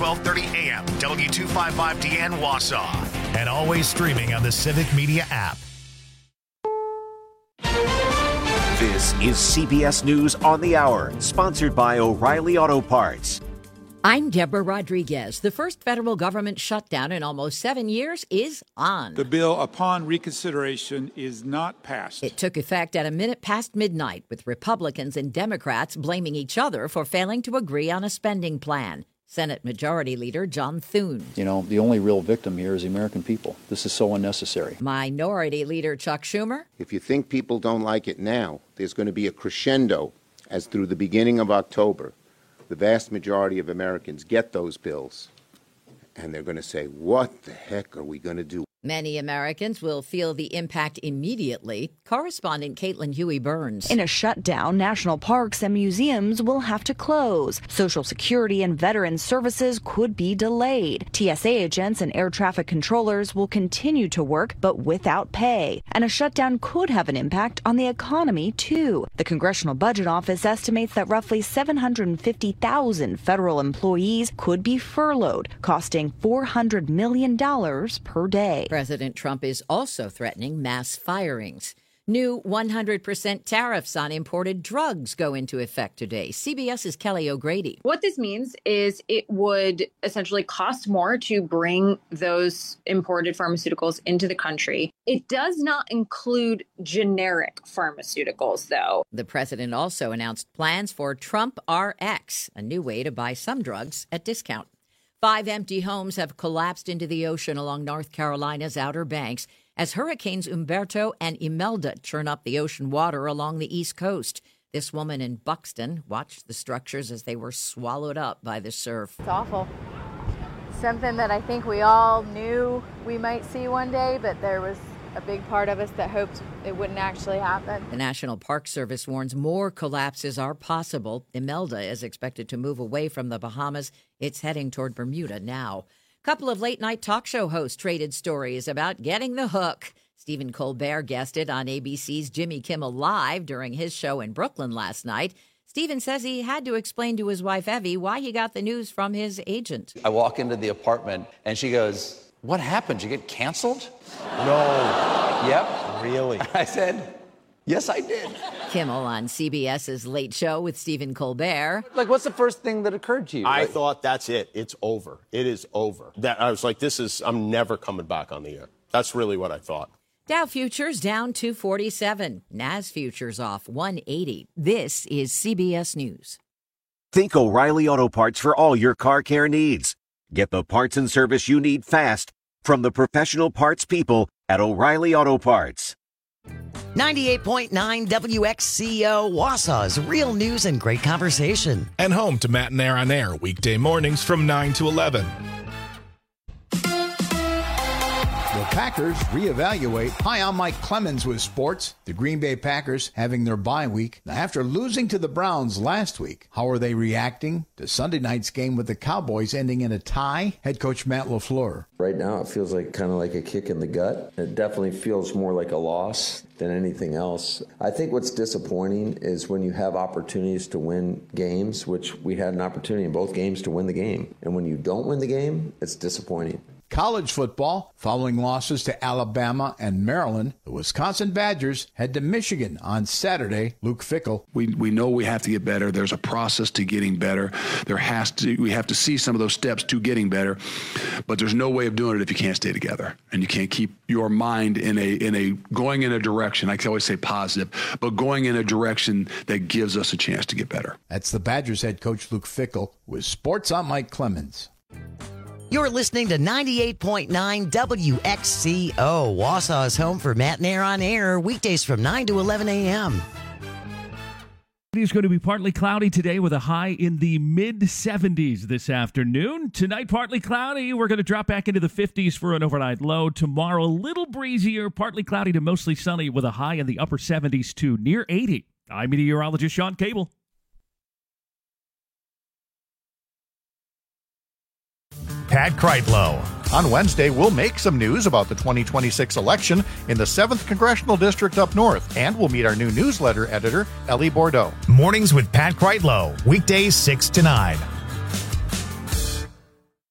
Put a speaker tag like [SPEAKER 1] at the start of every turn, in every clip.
[SPEAKER 1] 1230 AM, W255DN Wausau. And always streaming on the Civic Media app.
[SPEAKER 2] This is CBS News on the Hour, sponsored by O'Reilly Auto Parts.
[SPEAKER 3] I'm Deborah Rodriguez. The first federal government shutdown in almost 7 years is on.
[SPEAKER 4] The bill upon reconsideration is not passed.
[SPEAKER 3] It took effect at a minute past midnight, with Republicans and Democrats blaming each other for failing to agree on a spending plan. Senate Majority Leader John Thune.
[SPEAKER 5] You know, the only real victim here is the American people. This is so unnecessary.
[SPEAKER 3] Minority Leader Chuck Schumer.
[SPEAKER 6] If you think people don't like it now, there's going to be a crescendo as through the beginning of October, the vast majority of Americans get those bills, and they're going to say, what the heck are we going to do?
[SPEAKER 3] Many Americans will feel the impact immediately. Correspondent Caitlin Huey-Burns.
[SPEAKER 7] In a shutdown, national parks and museums will have to close. Social Security and veteran services could be delayed. TSA agents and air traffic controllers will continue to work, but without pay. And a shutdown could have an impact on the economy, too. The Congressional Budget Office estimates that roughly 750,000 federal employees could be furloughed, costing $400 million per day.
[SPEAKER 3] President Trump is also threatening mass firings. New 100% tariffs on imported drugs go into effect today. CBS's Kelly O'Grady.
[SPEAKER 8] What this means is it would essentially cost more to bring those imported pharmaceuticals into the country. It does not include generic pharmaceuticals, though.
[SPEAKER 3] The president also announced plans for Trump RX, a new way to buy some drugs at discount. 5 empty homes have collapsed into the ocean along North Carolina's Outer Banks as hurricanes Umberto and Imelda churn up the ocean water along the East Coast. This woman in Buxton watched the structures as they were swallowed up by the surf.
[SPEAKER 9] It's awful. Something that I think we all knew we might see one day, but there was a big part of us that hoped it wouldn't actually happen.
[SPEAKER 3] The National Park Service warns more collapses are possible. Imelda is expected to move away from the Bahamas. It's heading toward Bermuda now. A couple of late-night talk show hosts traded stories about getting the hook. Stephen Colbert guested on ABC's Jimmy Kimmel Live during his show in Brooklyn last night. Stephen says he had to explain to his wife, Evie, why he got the news from his agent.
[SPEAKER 10] I walk into the apartment, and she goes, "What happened? Did you get canceled?" "No." "Yep."
[SPEAKER 11] "Really?"
[SPEAKER 10] I said, "Yes, I did."
[SPEAKER 3] Kimmel on CBS's Late Show with Stephen Colbert.
[SPEAKER 10] Like, what's the first thing that occurred to you?
[SPEAKER 11] I thought, that's it. It's over. It is over. I was like, I'm never coming back on the air. That's really what I thought.
[SPEAKER 3] Dow futures down 247. NAS futures off 180. This is CBS News.
[SPEAKER 2] Think O'Reilly Auto Parts for all your car care needs. Get the parts and service you need fast from the professional parts people at O'Reilly Auto Parts.
[SPEAKER 12] 98.9 WXCO Wausau's real news and great conversation.
[SPEAKER 13] And home to Matt and Air on Air, weekday mornings from 9 to 11.
[SPEAKER 14] The Packers reevaluate. Hi, I'm Mike Clemens with sports. The Green Bay Packers having their bye week. Now, after losing to the Browns last week, how are they reacting to Sunday night's game with the Cowboys ending in a tie? Head coach Matt LaFleur.
[SPEAKER 15] Right now, it feels like kind of like a kick in the gut. It definitely feels more like a loss than anything else. I think what's disappointing is when you have opportunities to win games, which we had an opportunity in both games to win the game. And when you don't win the game, it's disappointing.
[SPEAKER 14] College football, following losses to Alabama and Maryland, the Wisconsin Badgers head to Michigan on Saturday. Luke Fickell.
[SPEAKER 16] We know we have to get better. There's a process to getting better. We have to see some of those steps to getting better, but there's no way of doing it if you can't stay together and you can't keep your mind in a going in a direction. I can always say positive, but going in a direction that gives us a chance to get better.
[SPEAKER 14] That's the Badgers head coach Luke Fickell with sports. I'm Mike Clemens.
[SPEAKER 12] You're listening to 98.9 WXCO, Wausau's home for Matt and Air on Air, weekdays from 9 to 11 a.m.
[SPEAKER 17] It's going to be partly cloudy today with a high in the mid-70s this afternoon. Tonight, partly cloudy. We're going to drop back into the 50s for an overnight low. Tomorrow, a little breezier, partly cloudy to mostly sunny with a high in the upper 70s to near 80. I'm meteorologist Sean Cable.
[SPEAKER 1] Pat Kreitlow.
[SPEAKER 18] On Wednesday, we'll make some news about the 2026 election in the 7th Congressional District up north, and we'll meet our new newsletter editor, Ellie Bordeaux.
[SPEAKER 1] Mornings with Pat Kreitlow, weekdays 6 to 9.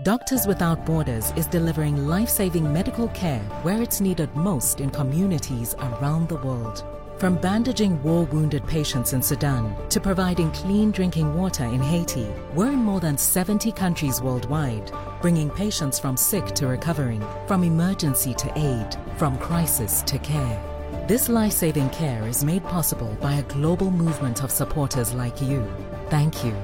[SPEAKER 19] Doctors Without Borders is delivering life-saving medical care where it's needed most in communities around the world. From bandaging war-wounded patients in Sudan to providing clean drinking water in Haiti, we're in more than 70 countries worldwide, bringing patients from sick to recovering, from emergency to aid, from crisis to care. This life-saving care is made possible by a global movement of supporters like you. Thank you.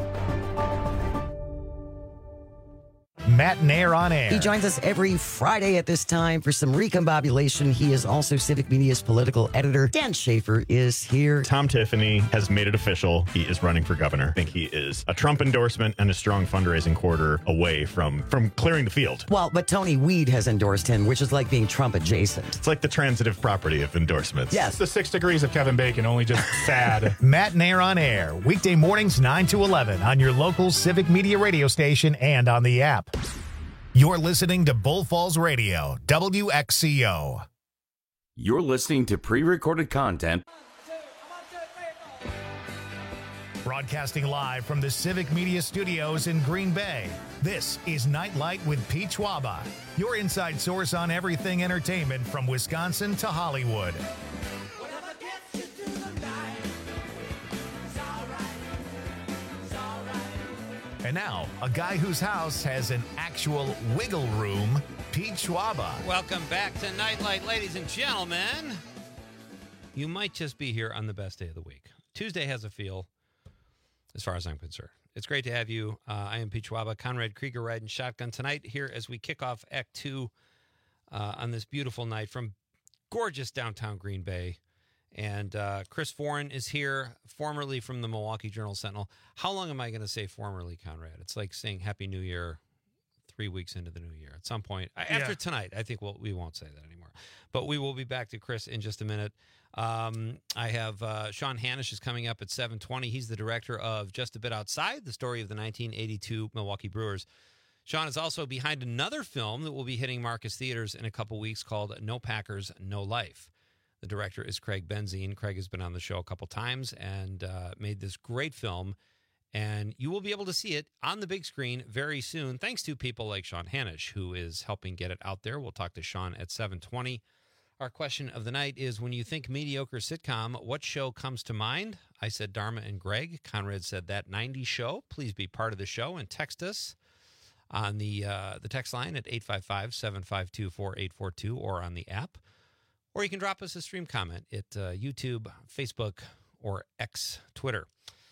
[SPEAKER 1] Matt Nair on air.
[SPEAKER 12] He joins us every Friday at this time for some recombobulation. He is also Civic Media's political editor. Dan Schaefer is here.
[SPEAKER 20] Tom Tiffany has made it official. He is running for governor. I think he is a Trump endorsement and a strong fundraising quarter away from clearing the field.
[SPEAKER 12] Well, but Tony Weed has endorsed him, which is like being Trump adjacent.
[SPEAKER 20] It's like the transitive property of endorsements.
[SPEAKER 12] Yes.
[SPEAKER 13] It's the 6 degrees of Kevin Bacon, only just sad.
[SPEAKER 1] Matt Nair on air. Weekday mornings 9 to 11 on your local Civic Media radio station and on the app. You're listening to Bull Falls Radio, WXCO.
[SPEAKER 21] You're listening to pre-recorded content.
[SPEAKER 1] Broadcasting live from the Civic Media Studios in Green Bay, this is Nightlight with Pete Schwaba, your inside source on everything entertainment from Wisconsin to Hollywood. And now, a guy whose house has an actual wiggle room, Pete Schwaba.
[SPEAKER 22] Welcome back to Nightlight, ladies and gentlemen. You might just be here on the best day of the week. Tuesday has a feel, as far as I'm concerned. It's great to have you. I am Pete Schwaba, Conrad Krieger riding shotgun tonight here as we kick off Act 2 on this beautiful night from gorgeous downtown Green Bay. And Chris Foran is here, formerly from the Milwaukee Journal-Sentinel. How long am I going to say formerly, Conrad? It's like saying Happy New Year 3 weeks into the new year. At some point, after tonight, I think we won't say that anymore. But we will be back to Chris in just a minute. I have Sean Hanisch is coming up at 7:20. He's the director of Just a Bit Outside, the story of the 1982 Milwaukee Brewers. Sean is also behind another film that will be hitting Marcus Theaters in a couple weeks called No Packers, No Life. The director is Craig Benzine. Craig has been on the show a couple times and made this great film. And you will be able to see it on the big screen very soon, thanks to people like Sean Hanisch, who is helping get it out there. We'll talk to Sean at 7:20. Our question of the night is, when you think mediocre sitcom, what show comes to mind? I said Dharma and Greg. Conrad said That 90s Show. Please be part of the show and text us on the text line at 855-752-4842 or on the app. Or you can drop us a stream comment at YouTube, Facebook, or X, Twitter.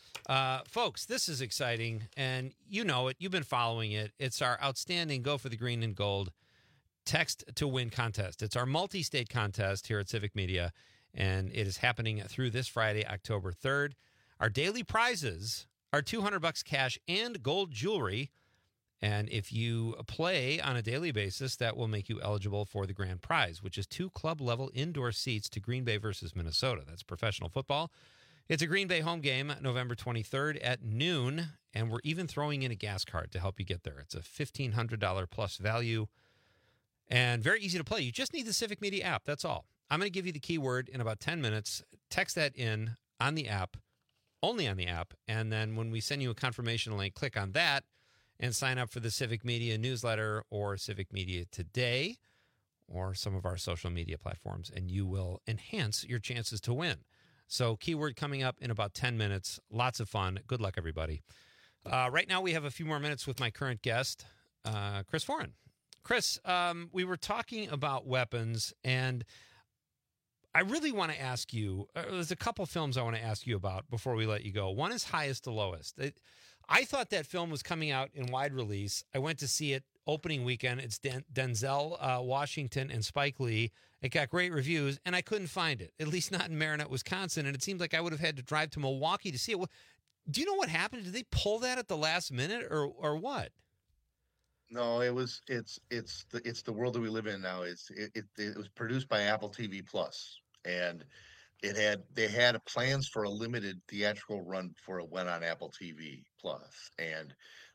[SPEAKER 22] Folks, this is exciting, and you know it. You've been following it. It's our outstanding Go for the Green and Gold Text to Win contest. It's our multi-state contest here at Civic Media, and it is happening through this Friday, October 3rd. Our daily prizes are $200 cash and gold jewelry. And if you play on a daily basis, that will make you eligible for the grand prize, which is 2 club-level indoor seats to Green Bay versus Minnesota. That's professional football. It's a Green Bay home game, November 23rd at noon, and we're even throwing in a gas card to help you get there. It's a $1,500 plus value and very easy to play. You just need the Civic Media app. That's all. I'm going to give you the keyword in about 10 minutes. Text that in on the app, only on the app, and then when we send you a confirmation link, click on that and sign up for the Civic Media newsletter or Civic Media Today or some of our social media platforms, and you will enhance your chances to win. So keyword coming up in about 10 minutes. Lots of fun. Good luck, everybody. Right now we have a few more minutes with my current guest, Chris Foran. Chris, we were talking about weapons, and I really want to ask you, there's a couple films I want to ask you about before we let you go. One is Highest to Lowest. I thought that film was coming out in wide release. I went to see it opening weekend. It's Denzel Washington and Spike Lee. It got great reviews, and I couldn't find it, at least not in Marinette, Wisconsin, and it seemed like I would have had to drive to Milwaukee to see it. Do you know what happened? Did they pull that at the last minute, or what?
[SPEAKER 23] No, it's the world that we live in now. It was produced by Apple TV Plus, and they had plans for a limited theatrical run before it went on Apple TV Plus, and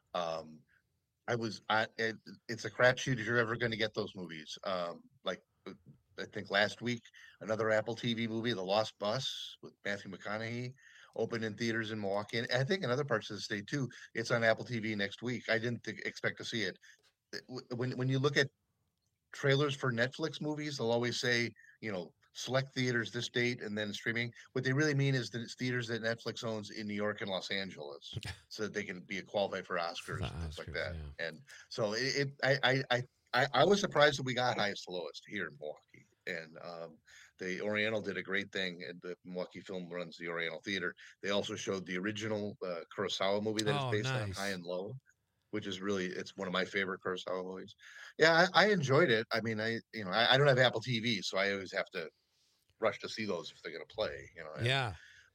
[SPEAKER 23] it's a crapshoot if you're ever going to get those movies. Like I think last week, another Apple TV movie, The Lost Bus with Matthew McConaughey, opened in theaters in Milwaukee, and I think in other parts of the state too. It's on Apple TV next week. I didn't expect to see it. when you look at trailers for Netflix movies, they'll always say, select theaters this date and then streaming. What they really mean is that it's theaters that Netflix owns in New York and Los Angeles, so that they can be qualified for Oscars and things like that. Yeah. And so I was surprised that we got highest to lowest here in Milwaukee, and the Oriental did a great thing. And the Milwaukee Film runs the Oriental Theater. They also showed the original Kurosawa movie that is based on, High and Low, which is it's one of my favorite Kurosawa movies. Yeah, I enjoyed it. I mean, I don't have Apple TV, so I always have to rush to see those if they're going to play.
[SPEAKER 22] Yeah.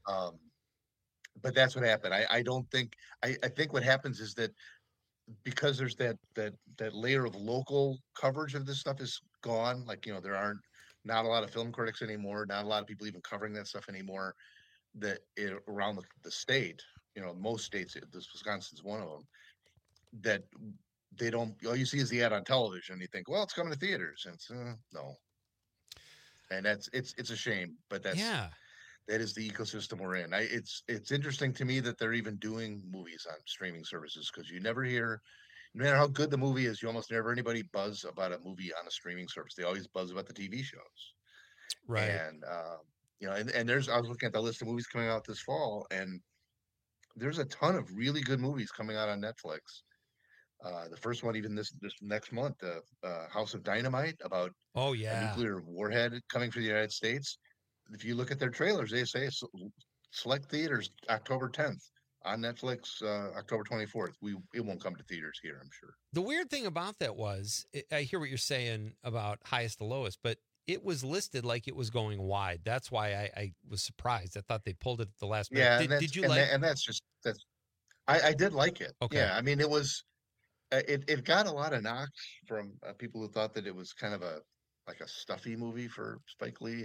[SPEAKER 23] But that's what happened. I don't think. I think what happens is that because there's that layer of local coverage of this stuff is gone. Like, there aren't not a lot of film critics anymore. Not a lot of people even covering that stuff anymore. Around the state, most states, Wisconsin's one of them, that they don't. All you see is the ad on television. And you think, well, it's coming to theaters, and it's no. And it's a shame, but that is the ecosystem we're in. It's interesting to me that they're even doing movies on streaming services, because you never hear, no matter how good the movie is, you almost never anybody buzz about a movie on a streaming service. They always buzz about the TV shows,
[SPEAKER 22] right?
[SPEAKER 23] And and I was looking at the list of movies coming out this fall, and there's a ton of really good movies coming out on Netflix. The first one, even this next month, House of Dynamite, about a nuclear warhead coming for the United States. If you look at their trailers, they say select theaters October 10th, on Netflix October 24th. It won't come to theaters here, I'm sure.
[SPEAKER 22] The weird thing about that was, I hear what you're saying about highest to lowest, but it was listed like it was going wide. That's why I was surprised. I thought they pulled it at the last minute. Did you like?
[SPEAKER 23] And I did like it.
[SPEAKER 22] Okay.
[SPEAKER 23] Yeah, I mean, it was. It got a lot of knocks from people who thought that it was kind of a stuffy movie for Spike Lee,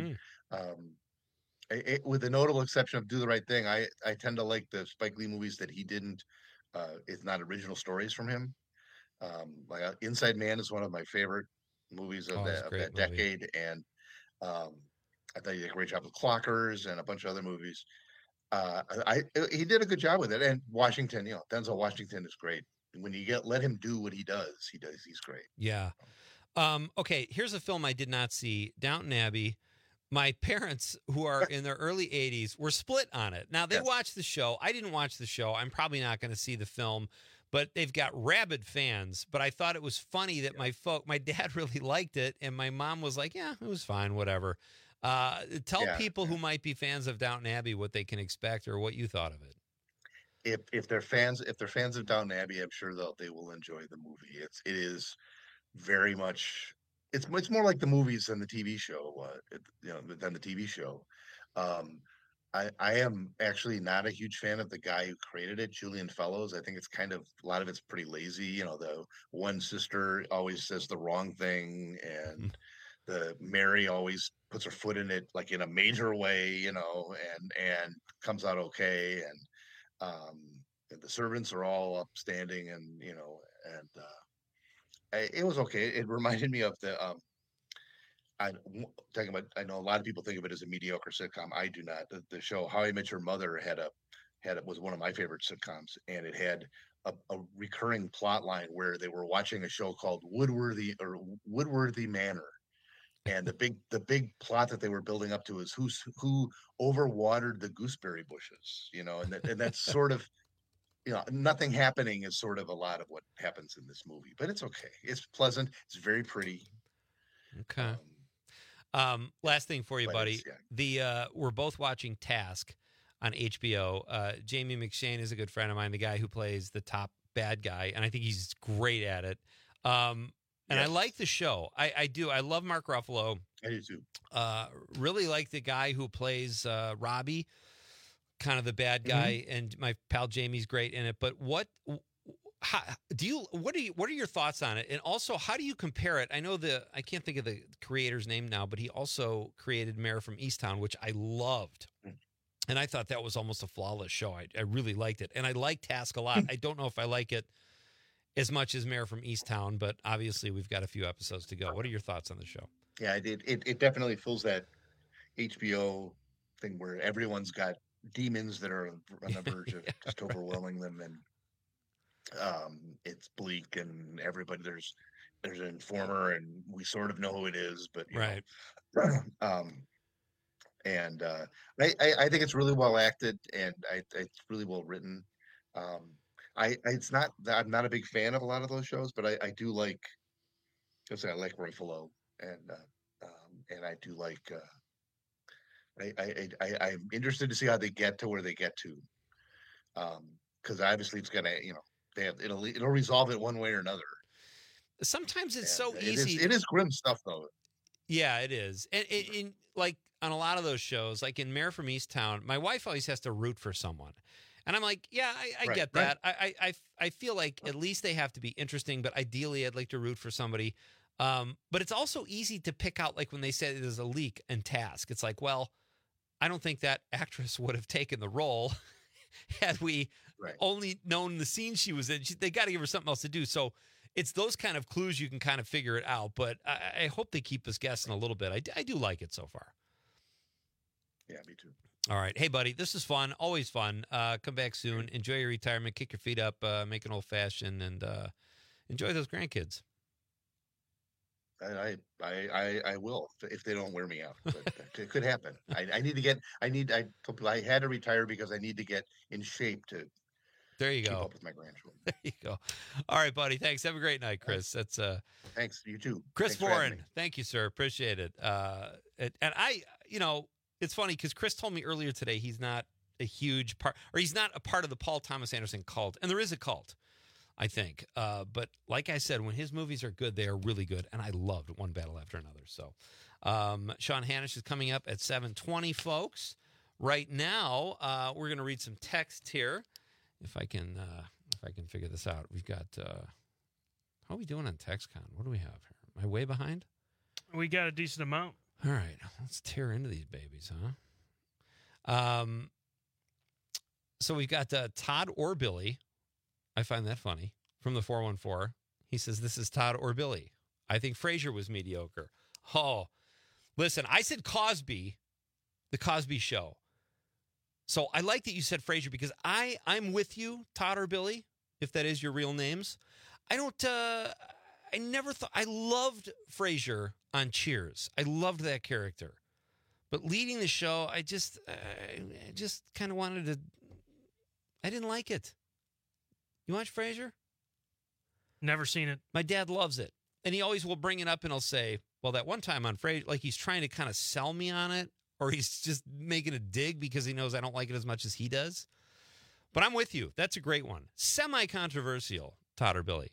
[SPEAKER 23] with the notable exception of Do the Right Thing, I tend to like the Spike Lee movies that he didn't. It's not original stories from him. Like Inside Man is one of my favorite movies of that decade, and I thought he did a great job with Clockers and a bunch of other movies. He did a good job with it, and Washington, Denzel Washington is great. When you let him do what he does, he's great.
[SPEAKER 22] Yeah. Okay, here's a film I did not see, Downton Abbey. My parents, who are in their early 80s, were split on it. Now, they watched the show. I didn't watch the show. I'm probably not going to see the film, but they've got rabid fans. But I thought it was funny that my dad really liked it, and my mom was like, yeah, it was fine, whatever. Tell people who might be fans of Downton Abbey what they can expect or what you thought of it.
[SPEAKER 23] If they're fans of Downton Abbey, I'm sure they will enjoy the movie. It is very much it's more like the movies than the TV show. Than the TV show. I am actually not a huge fan of the guy who created it, Julian Fellows. I think it's a lot of it's pretty lazy. The one sister always says the wrong thing, and the Mary always puts her foot in it like in a major way, and comes out okay, and the servants are all upstanding, and it was okay. It reminded me of the I know a lot of people think of it as a mediocre sitcom. I do not. The show How I Met Your Mother was one of my favorite sitcoms, and it had a recurring plot line where they were watching a show called Woodworthy Manor. And the big plot that they were building up to is who overwatered the gooseberry bushes, and that's sort of, nothing happening is sort of a lot of what happens in this movie, but it's okay. It's pleasant. It's very pretty.
[SPEAKER 22] Okay. Last thing for you, buddy. We're both watching Task on HBO. Jamie McShane is a good friend of mine, the guy who plays the top bad guy, and I think he's great at it. And I like the show. I do. I love Mark Ruffalo.
[SPEAKER 23] I do too.
[SPEAKER 22] Really like the guy who plays Robbie, kind of the bad guy, and my pal Jamie's great in it. But what are your thoughts on it? And also, how do you compare it? I know I can't think of the creator's name now, but he also created Mayor from Easttown, which I loved. And I thought that was almost a flawless show. I really liked it. And I like Task a lot. I don't know if I like it as much as Mayor from Easttown, but obviously we've got a few episodes to go. What are your thoughts on the show?
[SPEAKER 23] Yeah, it definitely fills that HBO thing where everyone's got demons that are on the verge of just overwhelming them. And It's bleak, and everybody there's an informer, and we sort of know who it is, but
[SPEAKER 22] right.
[SPEAKER 23] I think it's really well acted, and it's really well written. It's not that I'm not a big fan of a lot of those shows, but I do like. I like Ruffalo, and I do like. I'm interested to see how they get to where they get to, because obviously it's gonna, it'll resolve it one way or another.
[SPEAKER 22] Sometimes it's so easy.
[SPEAKER 23] It is grim stuff, though.
[SPEAKER 22] Yeah, it is. And in like on a lot of those shows, like in Mayor from Easttown, my wife always has to root for someone. And I'm like, yeah, I get that. Right. I feel like at least they have to be interesting, but ideally I'd like to root for somebody. But it's also easy to pick out, like when they say there's a leak in Task, it's like, well, I don't think that actress would have taken the role had we only known the scene she was in. They got to give her something else to do. So it's those kind of clues you can kind of figure it out. But I hope they keep us guessing a little bit. I do like it so far.
[SPEAKER 23] Yeah, me too.
[SPEAKER 22] All right. Hey, buddy, this is fun. Always fun. Come back soon. Enjoy your retirement. Kick your feet up. Make an old-fashioned, and enjoy those grandkids.
[SPEAKER 23] I will if they don't wear me out. But it could happen. I had to retire because I need to get in shape to.
[SPEAKER 22] There you
[SPEAKER 23] keep
[SPEAKER 22] go.
[SPEAKER 23] Up with my grandchildren.
[SPEAKER 22] There you go. All right, buddy. Thanks. Have a great night, Chris. That's
[SPEAKER 23] thanks. You too.
[SPEAKER 22] Chris Foran. Thank you, sir. Appreciate it. And I, it's funny because Chris told me earlier today he's not a huge part, or he's not a part of the Paul Thomas Anderson cult, and there is a cult, I think. But like I said, when his movies are good, they are really good, and I loved One Battle After Another. So, Sean Hanish is coming up at 7:20, folks. Right now, we're going to read some text here. If I can figure this out. We've got how are we doing on TextCon? What do we have here? Am I way behind?
[SPEAKER 4] We got a decent amount.
[SPEAKER 22] All right, let's tear into these babies, huh? So we've got Todd or Billy. I find that funny, from the 414. He says, this is Todd or Billy. I think Frasier was mediocre. Oh, listen, I said Cosby, the Cosby Show. So I like that you said Frasier because I'm with you, Todd or Billy, if that is your real names. I never thought, I loved Frasier on Cheers. I loved that character. But leading the show, I just kind of wanted to, I didn't like it. You watch Frasier?
[SPEAKER 4] Never seen it.
[SPEAKER 22] My dad loves it. And he always will bring it up and he'll say, well, that one time on Frasier, like he's trying to kind of sell me on it. Or he's just making a dig because he knows I don't like it as much as he does. But I'm with you. That's a great one. Semi-controversial, Todd or Billy.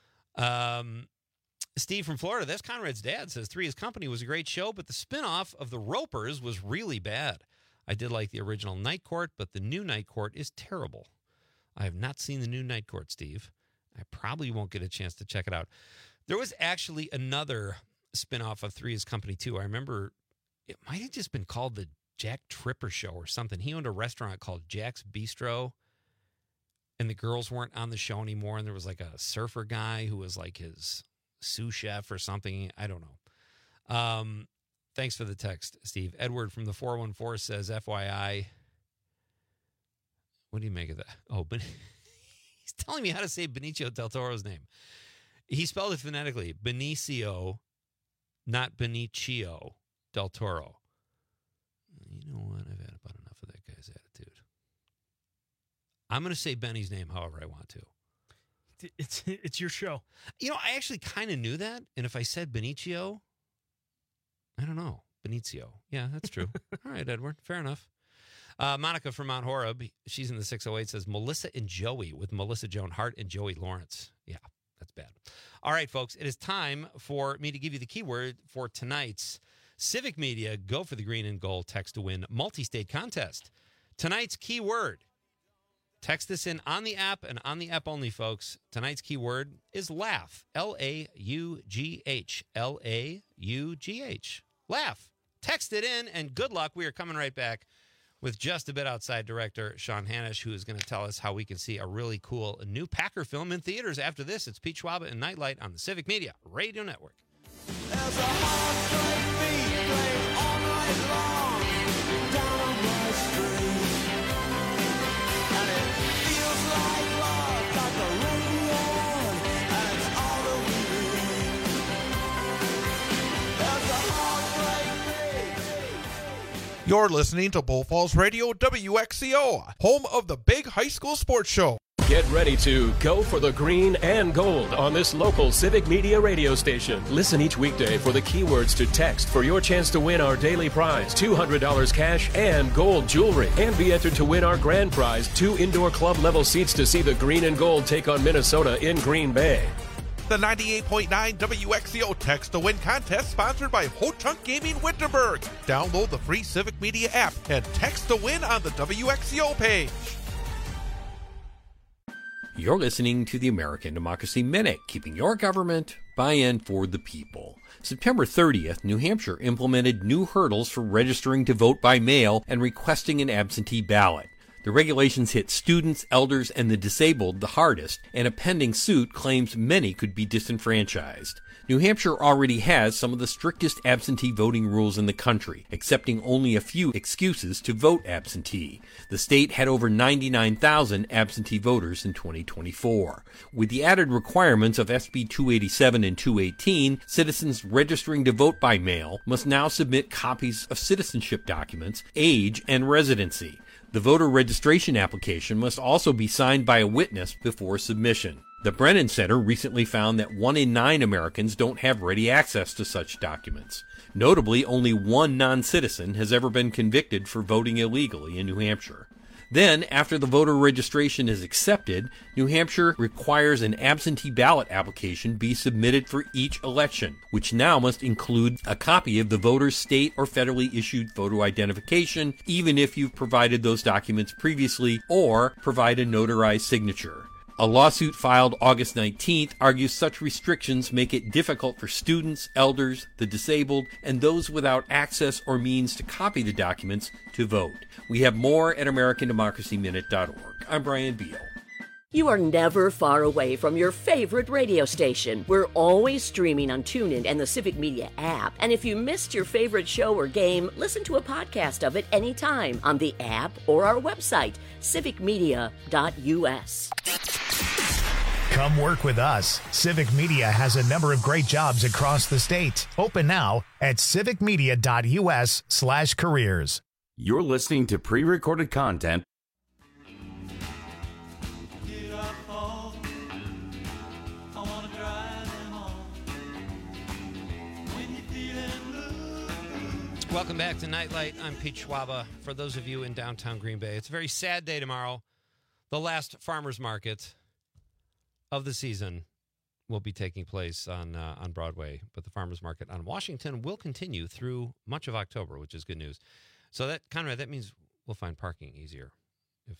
[SPEAKER 22] Steve from Florida, that's Conrad's dad, says Three's Company was a great show, but the spinoff of The Ropers was really bad. I did like the original Night Court, but the new Night Court is terrible. I have not seen the new Night Court, Steve. I probably won't get a chance to check it out. There was actually another spinoff of Three's Company, too. I remember it might have just been called the Jack Tripper Show or something. He owned a restaurant called Jack's Bistro, and the girls weren't on the show anymore, and there was like a surfer guy who was like his sous chef or something. I don't know. Thanks for the text, Steve. Edward from the 414 says, FYI, what do you make of that? Oh, but he's telling me how to say Benicio del Toro's name. He spelled it phonetically. Benicio, not Benicio del Toro. You know what? I've had about enough of that guy's attitude. I'm going to say Benny's name however I want to.
[SPEAKER 4] It's your show.
[SPEAKER 22] I actually kind of knew that. And if I said Benicio, I don't know. Benicio. Yeah, that's true. All right, Edward. Fair enough. Monica from Mount Horeb, she's in the 608, says Melissa and Joey with Melissa Joan Hart and Joey Lawrence. Yeah, that's bad. All right, folks, it is time for me to give you the keyword for tonight's Civic Media Go for the Green and Gold Text to Win multi-state contest. Tonight's keyword. Text this in on the app and on the app only, folks. Tonight's keyword is laugh. L-A-U-G-H. L-A-U-G-H. Laugh. Text it in, and good luck. We are coming right back with Just a Bit Outside director Sean Hanish, who is going to tell us how we can see a really cool new Packer film in theaters. After this, it's Pete Schwaba and Nightlight on the Civic Media Radio Network.
[SPEAKER 5] There's a heart beat playing all night long down my street, and it feels like love, like the rain
[SPEAKER 6] You're listening to Bull Falls Radio WXCO, home of the big high school sports show.
[SPEAKER 7] Get ready to go for the green and gold on this local Civic Media radio station. Listen each weekday for the keywords to text for your chance to win our daily prize, $200 cash and gold jewelry. And be entered to win our grand prize, 2 indoor club level seats to see the green and gold take on Minnesota in Green Bay.
[SPEAKER 6] The 98.9 WXCO Text to Win contest sponsored by Ho Chunk Gaming Wittenberg. Download the free Civic Media app and text to win on the WXCO page.
[SPEAKER 8] You're listening to the American Democracy Minute, keeping your government by and for the people. September 30th, New Hampshire implemented new hurdles for registering to vote by mail and requesting an absentee ballot. The regulations hit students, elders, and the disabled the hardest, and a pending suit claims many could be disenfranchised. New Hampshire already has some of the strictest absentee voting rules in the country, accepting only a few excuses to vote absentee. The state had over 99,000 absentee voters in 2024. With the added requirements of SB 287 and 218, citizens registering to vote by mail must now submit copies of citizenship documents, age, and residency. The voter registration application must also be signed by a witness before submission. The Brennan Center recently found that 1 in 9 Americans don't have ready access to such documents. Notably, only 1 non-citizen has ever been convicted for voting illegally in New Hampshire. Then, after the voter registration is accepted, New Hampshire requires an absentee ballot application be submitted for each election, which now must include a copy of the voter's state or federally issued photo identification, even if you've provided those documents previously, or provide a notarized signature. A lawsuit filed August 19th argues such restrictions make it difficult for students, elders, the disabled, and those without access or means to copy the documents to vote. We have more at AmericanDemocracyMinute.org. I'm Brian Beal.
[SPEAKER 24] You are never far away from your favorite radio station. We're always streaming on TuneIn and the Civic Media app. And if you missed your favorite show or game, listen to a podcast of it anytime on the app or our website, civicmedia.us.
[SPEAKER 1] Come work with us. Civic Media has a number of great jobs across the state. Open now at civicmedia.us/careers.
[SPEAKER 21] You're listening to pre-recorded content.
[SPEAKER 22] Welcome back to Nightlight. I'm Pete Schwaba. For those of you in downtown Green Bay, it's a very sad day tomorrow. The last farmers market of the season will be taking place on Broadway, but the farmers market on Washington will continue through much of October, which is good news. So that Conrad, that means we'll find parking easier if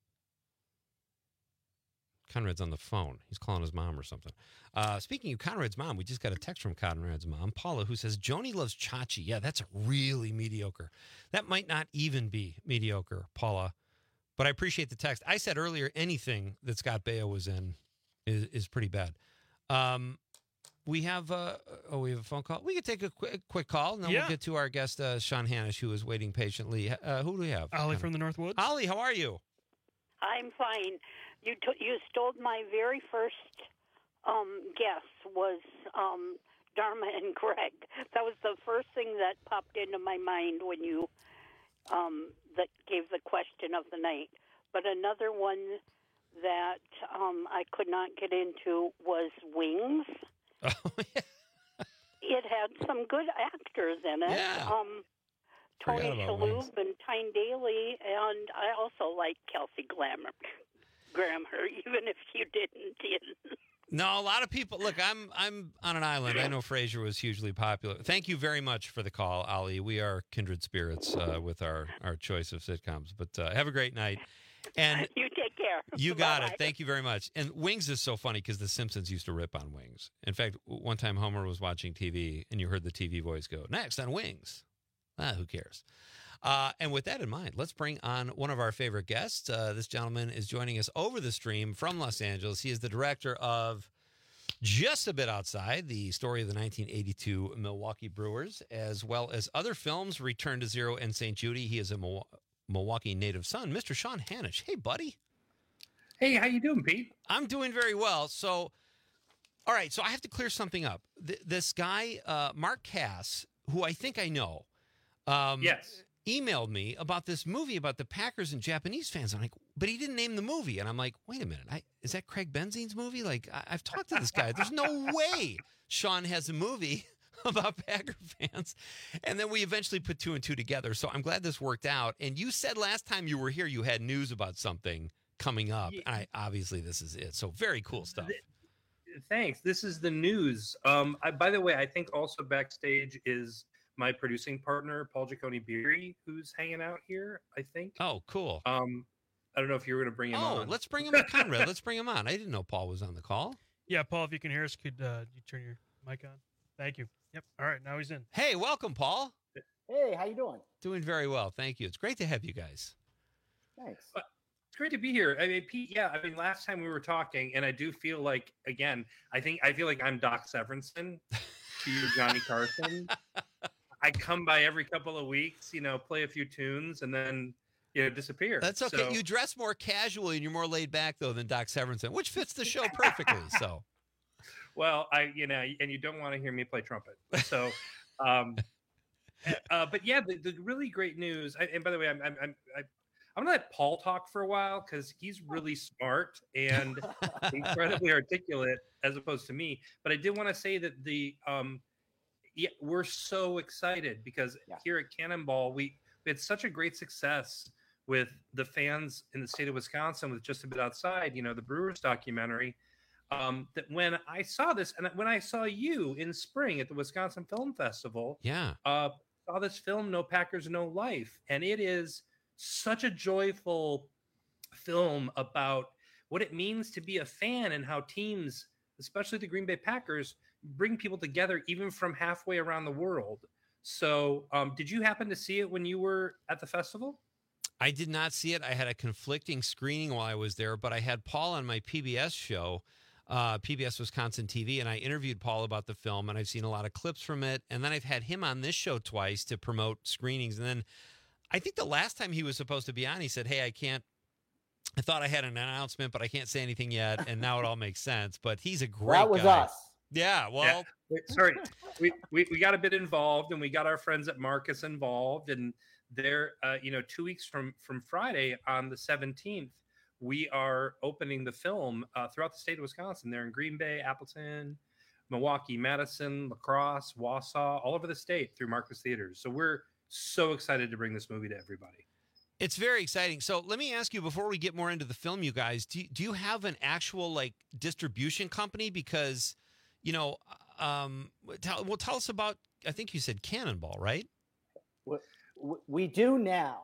[SPEAKER 22] Conrad's on the phone. He's calling his mom or something. Speaking of Conrad's mom, we just got a text from Conrad's mom, Paula, who says, Joni loves Chachi. Yeah, that's really mediocre. That might not even be mediocre, Paula, but I appreciate the text. I said earlier, anything that Scott Baio was in is pretty bad. We have a phone call. We could take a quick call, and then we'll get to our guest, Sean Hanisch, who is waiting patiently. Who do we have?
[SPEAKER 4] Ollie from the North Woods.
[SPEAKER 22] Ollie, how are you?
[SPEAKER 25] I'm fine. You stole my very first guess was Dharma and Greg. That was the first thing that popped into my mind when you that gave the question of the night. But another one that I could not get into was Wings.
[SPEAKER 22] Oh, yeah.
[SPEAKER 25] It had some good actors in it.
[SPEAKER 22] Yeah.
[SPEAKER 25] Tony
[SPEAKER 22] Forgot about
[SPEAKER 25] Shalhoub
[SPEAKER 22] Wings.
[SPEAKER 25] and Tyne Daly, and I also like Kelsey Grammer, even if you didn't.
[SPEAKER 22] No, a lot of people. Look, I'm on an island. I know Frasier was hugely popular. Thank you very much for the call, Ali. We are kindred spirits with our choice of sitcoms. But have a great night. And
[SPEAKER 25] you take care.
[SPEAKER 22] You got it. Thank you very much. And Wings is so funny because The Simpsons used to rip on Wings. In fact, one time Homer was watching TV and you heard the TV voice go, "Next on Wings." Who cares? And with that in mind, let's bring on one of our favorite guests. This gentleman is joining us over the stream from Los Angeles. He is the director of Just a Bit Outside, the story of the 1982 Milwaukee Brewers, as well as other films, Return to Zero and St. Judy. He is a Milwaukee native son, Mr. Sean Hanisch. Hey, buddy.
[SPEAKER 26] Hey, how you doing, Pete?
[SPEAKER 22] I'm doing very well. So, all right, so I have to clear something up. This guy, Mark Cass, who I think I know,
[SPEAKER 26] yes,
[SPEAKER 22] emailed me about this movie about the Packers and Japanese fans. I'm like, but he didn't name the movie. And I'm like, wait a minute. Is that Craig Benzine's movie? Like, I've talked to this guy. There's no way Sean has a movie about Packer fans. And then we eventually put 2 and 2 together. So I'm glad this worked out. And you said last time you were here, you had news about something coming up. Yeah. Obviously, this is it. So very cool stuff.
[SPEAKER 26] Thanks. This is the news. By the way, I think also backstage is my producing partner, Paul Giacone Beery, who's hanging out here, I think.
[SPEAKER 22] Oh, cool.
[SPEAKER 26] I don't know if you were going to bring him on.
[SPEAKER 22] Oh, let's bring him on, Conrad. Let's bring him on. I didn't know Paul was on the call.
[SPEAKER 4] Yeah, Paul, if you can hear us, could you turn your mic on? Thank you. Yep. All right, now he's in.
[SPEAKER 22] Hey, welcome, Paul.
[SPEAKER 2] Hey, how you doing?
[SPEAKER 22] Doing very well, thank you. It's great to have you guys.
[SPEAKER 2] Thanks.
[SPEAKER 26] It's great to be here. I mean, Pete, yeah, I mean, last time we were talking, and I do feel like, again, I feel like I'm Doc Severinsen to you, Johnny Carson. I come by every couple of weeks, play a few tunes, and then, disappear.
[SPEAKER 22] That's okay. So, you dress more casually and you're more laid back, though, than Doc Severinsen, which fits the show perfectly. So,
[SPEAKER 26] well, and you don't want to hear me play trumpet. So, but yeah, the really great news. And by the way, I'm gonna let Paul talk for a while because he's really smart and incredibly articulate as opposed to me. But I did want to say that we're so excited because here at Cannonball, we had such a great success with the fans in the state of Wisconsin with Just a Bit Outside, the Brewers documentary, that when I saw this and when I saw you in spring at the Wisconsin Film Festival, saw this film, No Packers, No Life. And it is such a joyful film about what it means to be a fan and how teams, especially the Green Bay Packers, bring people together even from halfway around the world. So did you happen to see it when you were at the festival?
[SPEAKER 22] I did not see it. I had a conflicting screening while I was there, but I had Paul on my PBS show, PBS Wisconsin TV, and I interviewed Paul about the film, and I've seen a lot of clips from it. And then I've had him on this show twice to promote screenings. And then I think the last time he was supposed to be on, he said, hey, I thought I had an announcement, but I can't say anything yet. And now it all makes sense. But he's a great guy.
[SPEAKER 2] That was us.
[SPEAKER 22] Yeah, well.
[SPEAKER 26] Yeah. Sorry, we got a bit involved, and we got our friends at Marcus involved, and they're 2 weeks from Friday on the 17th, we are opening the film throughout the state of Wisconsin. They're in Green Bay, Appleton, Milwaukee, Madison, La Crosse, Wausau, all over the state through Marcus Theaters. So we're so excited to bring this movie to everybody.
[SPEAKER 22] It's very exciting. So let me ask you, before we get more into the film, you guys, do you have an actual distribution company? Because, tell us about, I think you said Cannonball, right?
[SPEAKER 2] We do now.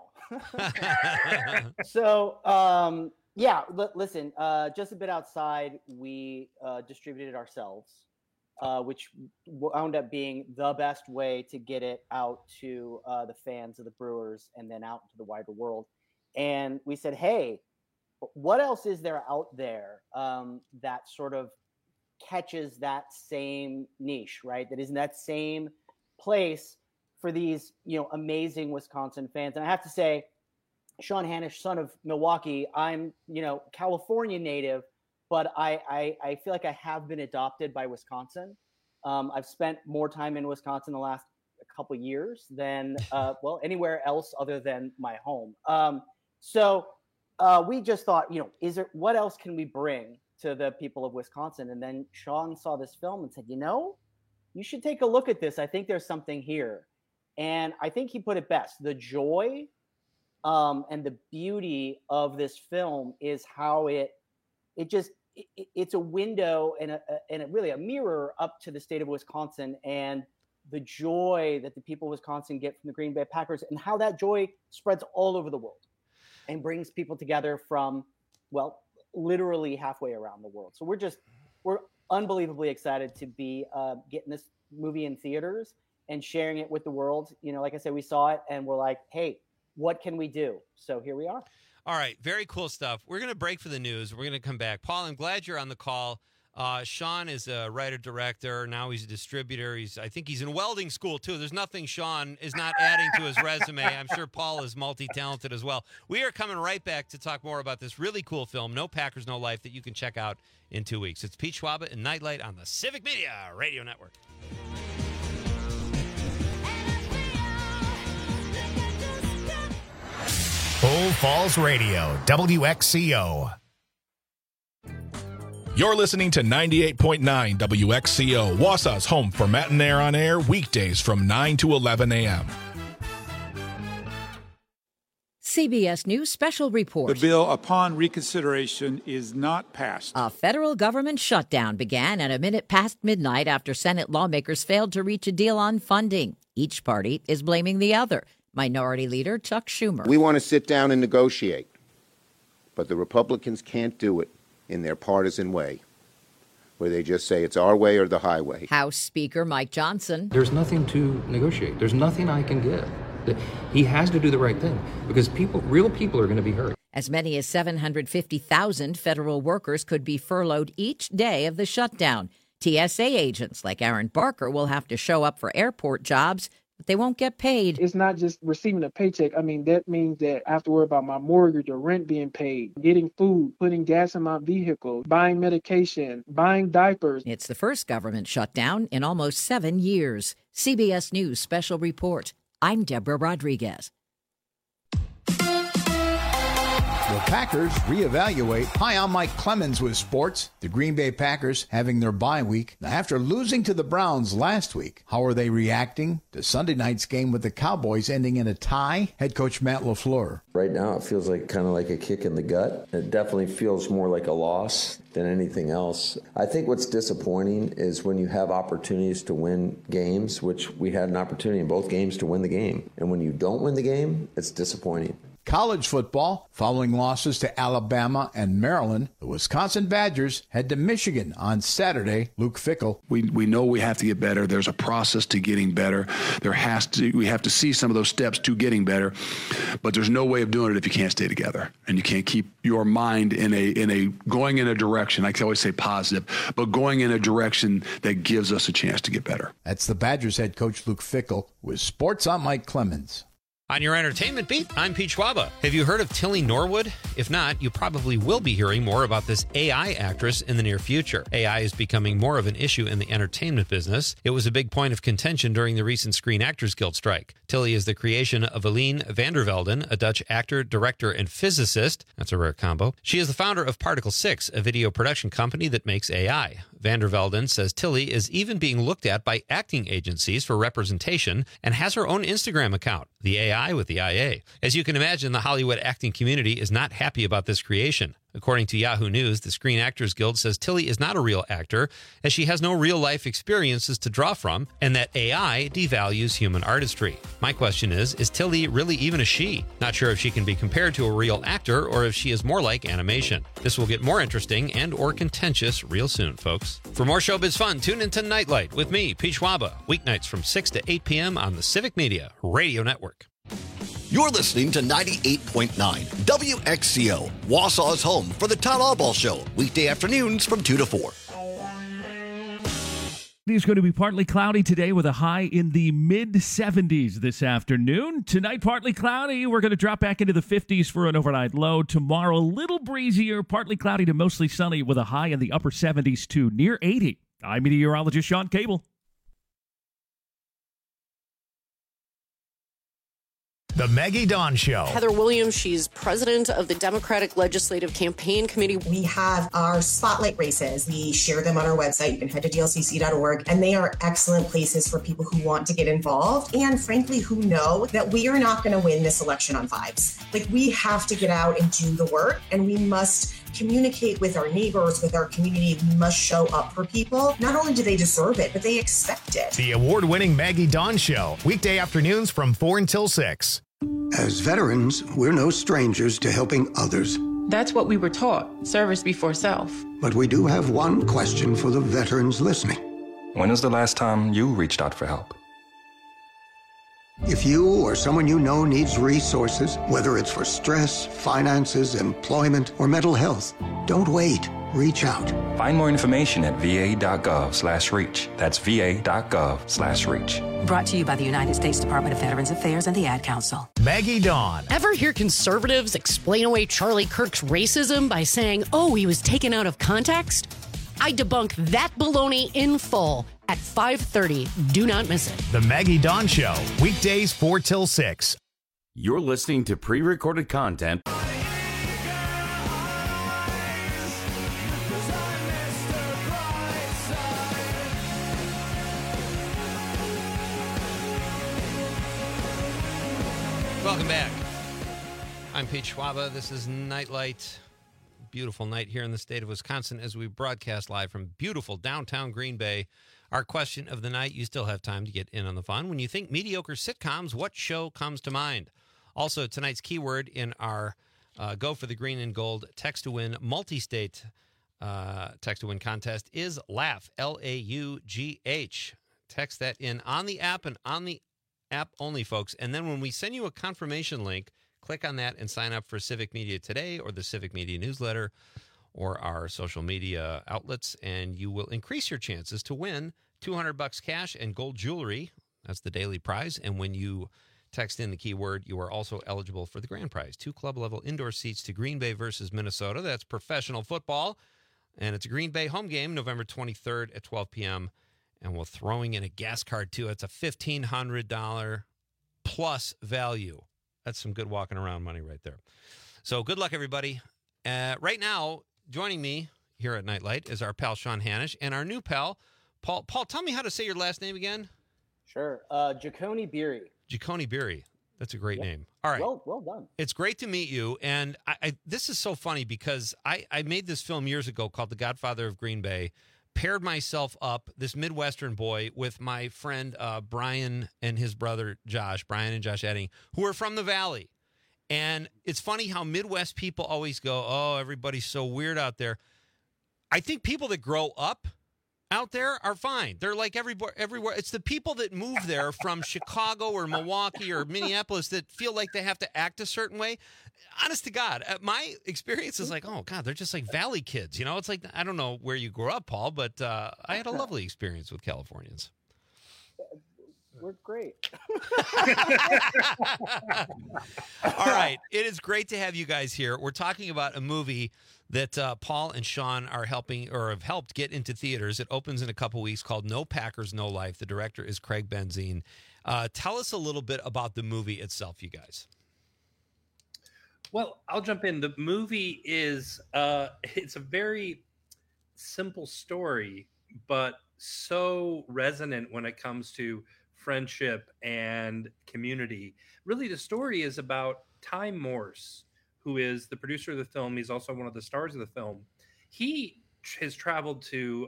[SPEAKER 2] So, listen, Just a Bit Outside, we distributed ourselves, which wound up being the best way to get it out to the fans of the Brewers and then out into the wider world. And we said, hey, what else is there out there that sort of catches that same niche, right? That is in that same place for these, amazing Wisconsin fans. And I have to say, Sean Hanish, son of Milwaukee, I'm, California native, but I feel like I have been adopted by Wisconsin. I've spent more time in Wisconsin the last couple of years than, anywhere else other than my home. So we just thought, what else can we bring to the people of Wisconsin? And then Sean saw this film and said, you should take a look at this. I think there's something here. And I think he put it best. The joy and the beauty of this film is how it's a window and really a mirror up to the state of Wisconsin and the joy that the people of Wisconsin get from the Green Bay Packers and how that joy spreads all over the world and brings people together from, literally halfway around the world. So we're unbelievably excited to be getting this movie in theaters and sharing it with the world. Like I said, we saw it and we're like, hey, what can we do? So here we are.
[SPEAKER 22] All right. Very cool stuff. We're going to break for the news. We're going to come back. Paul, I'm glad you're on the call. Sean is a writer-director. Now he's a distributor. I think he's in welding school, too. There's nothing Sean is not adding to his resume. I'm sure Paul is multi-talented as well. We are coming right back to talk more about this really cool film, No Packers, No Life, that you can check out in 2 weeks. It's Pete Schwaba and Nightlight on the Civic Media Radio Network.
[SPEAKER 1] Bull Falls Radio, WXCO.
[SPEAKER 13] You're listening to 98.9 WXCO, Wausau's home for Matt and Air on air, weekdays from 9 to 11 a.m.
[SPEAKER 3] CBS News special report.
[SPEAKER 9] The bill, upon reconsideration, is not passed.
[SPEAKER 3] A federal government shutdown began at a minute past midnight after Senate lawmakers failed to reach a deal on funding. Each party is blaming the other. Minority Leader Chuck Schumer.
[SPEAKER 10] We want to sit down and negotiate, but the Republicans can't do it in their partisan way, where they just say it's our way or the highway.
[SPEAKER 3] House Speaker Mike Johnson.
[SPEAKER 11] There's nothing to negotiate. There's nothing I can give. He has to do the right thing because real people are going to be hurt.
[SPEAKER 3] As many as 750,000 federal workers could be furloughed each day of the shutdown. TSA agents like Aaron Barker will have to show up for airport jobs, but they won't get paid.
[SPEAKER 15] It's not just receiving a paycheck. I mean, that means that I have to worry about my mortgage or rent being paid, getting food, putting gas in my vehicle, buying medication, buying diapers.
[SPEAKER 3] It's the first government shutdown in almost 7 years. CBS News special report. I'm Deborah Rodriguez.
[SPEAKER 14] The Packers reevaluate. Hi, I'm Mike Clemens with sports. The Green Bay Packers having their bye week. Now, after losing to the Browns last week, how are they reacting to Sunday night's game with the Cowboys ending in a tie? Head coach Matt LaFleur.
[SPEAKER 16] Right now, it feels like kind of like a kick in the gut. It definitely feels more like a loss than anything else. I think what's disappointing is when you have opportunities to win games, which we had an opportunity in both games to win the game. And when you don't win the game, it's disappointing.
[SPEAKER 14] College football, following losses to Alabama and Maryland, the Wisconsin Badgers head to Michigan on Saturday. Luke Fickell.
[SPEAKER 27] We know we have to get better. There's a process to getting better. We have to see some of those steps to getting better, but there's no way of doing it if you can't stay together and you can't keep your mind in a going in a direction. I can always say positive, but going in a direction that gives us a chance to get better.
[SPEAKER 14] That's the Badgers head coach Luke Fickell with sports. I'm Mike Clemens.
[SPEAKER 22] On your entertainment beat, I'm Pete Schwaba. Have you heard of Tilly Norwood? If not, you probably will be hearing more about this AI actress in the near future. AI is becoming more of an issue in the entertainment business. It was a big point of contention during the recent Screen Actors Guild strike. Tilly is the creation of Aline van der Velden, a Dutch actor, director, and physicist. That's a rare combo. She is the founder of Particle 6, a video production company that makes AI. Van der Velden says Tilly is even being looked at by acting agencies for representation and has her own Instagram account, the AI with the IA. As you can imagine, the Hollywood acting community is not happy about this creation. According to Yahoo News, the Screen Actors Guild says Tilly is not a real actor, as she has no real-life experiences to draw from, and that AI devalues human artistry. My question is Tilly really even a she? Not sure if she can be compared to a real actor or if she is more like animation. This will get more interesting and or contentious real soon, folks. For more showbiz fun, tune into Nightlight with me, Pete Schwaba, weeknights from 6 to 8 p.m. on the Civic Media Radio Network.
[SPEAKER 28] You're listening to 98.9 WXCO, Wausau's home for the Todd Albaugh Show, weekday afternoons from 2 to 4.
[SPEAKER 17] It's going to be partly cloudy today with a high in the mid-70s this afternoon. Tonight, partly cloudy. We're going to drop back into the 50s for an overnight low. Tomorrow, a little breezier, partly cloudy to mostly sunny with a high in the upper 70s to near 80. I'm meteorologist Sean Cable.
[SPEAKER 1] The Maggie Dawn Show.
[SPEAKER 29] Heather Williams, she's president of the Democratic Legislative Campaign Committee.
[SPEAKER 30] We have our spotlight races. We share them on our website. You can head to dlcc.org, and they are excellent places for people who want to get involved and, frankly, who know that we are not going to win this election on vibes. Like, we have to get out and do the work, and we must communicate with our neighbors, with our community. We must show up for people. Not only do they deserve it, but they expect it.
[SPEAKER 1] The award-winning Maggie Dawn Show, weekday afternoons from 4 until 6.
[SPEAKER 31] As veterans, we're no strangers to helping others.
[SPEAKER 32] That's what we were taught, service before self.
[SPEAKER 31] But we do have one question for the veterans listening.
[SPEAKER 33] When was the last time you reached out for help?
[SPEAKER 31] If you or someone you know needs resources, whether it's for stress, finances, employment, or mental health, don't wait. Reach out.
[SPEAKER 33] Find more information at va.gov/reach. That's va.gov/reach.
[SPEAKER 34] Brought to you by the United States Department of Veterans Affairs and the Ad Council.
[SPEAKER 1] Maggie Dawn.
[SPEAKER 35] Ever hear conservatives explain away Charlie Kirk's racism by saying, oh, he was taken out of context? I debunk that baloney in full at 5:30. Do not miss it.
[SPEAKER 1] The Maggie Dawn Show, weekdays 4 till 6.
[SPEAKER 2] You're listening to pre-recorded content.
[SPEAKER 22] Welcome back. I'm Pete Schwaba. This is Nightlight. Beautiful night here in the state of Wisconsin as we broadcast live from beautiful downtown Green Bay. Our question of the night, you still have time to get in on the fun. When you think mediocre sitcoms, what show comes to mind? Also, tonight's keyword in our Go for the Green and Gold text-to-win multi-state text-to-win contest is LAUGH, L-A-U-G-H. Text that in on the app and on the app only, folks. And then when we send you a confirmation link, click on that and sign up for Civic Media Today or the Civic Media newsletter or our social media outlets, and you will increase your chances to win $200 cash and gold jewelry. That's the daily prize. And when you text in the keyword, you are also eligible for the grand prize, 2 club-level indoor seats to Green Bay versus Minnesota. That's professional football, and it's a Green Bay home game, November 23rd at 12 p.m., and we're throwing in a gas card, too. It's a $1,500 plus value. That's some good walking around money right there. So good luck, everybody. Right now, joining me here at Nightlight is our pal Sean Hanish and our new pal, Paul. Paul, tell me how to say your last name again.
[SPEAKER 4] Sure. Jaconi Beery.
[SPEAKER 22] Jaconi Beery. That's a great name. All right.
[SPEAKER 4] Well done.
[SPEAKER 22] It's great to meet you. And I this is so funny because I made this film years ago called The Godfather of Green Bay, paired myself up, this Midwestern boy, with my friend Brian and his brother Josh, Brian and Josh Edding, who are from the Valley. And it's funny how Midwest people always go, oh, everybody's so weird out there. I think people that grow up out there are fine. They're like everywhere. It's the people that move there from Chicago or Milwaukee or Minneapolis that feel like they have to act a certain way. Honest to God, my experience is like, oh, God, they're just like Valley kids. You know, it's like, I don't know where you grew up, Paul, but I had a lovely experience with Californians.
[SPEAKER 4] We're great.
[SPEAKER 22] All right. It is great to have you guys here. We're talking about a movie that Paul and Sean are helping or have helped get into theaters. It opens in a couple weeks, called No Packers, No Life. The director is Craig Benzine. Tell us a little bit about the movie itself, you guys.
[SPEAKER 5] Well, I'll jump in. The movie is it's a very simple story, but so resonant when it comes to friendship and community. Really, the story is about Ty Morse, who is the producer of the film. He's also one of the stars of the film. He has traveled to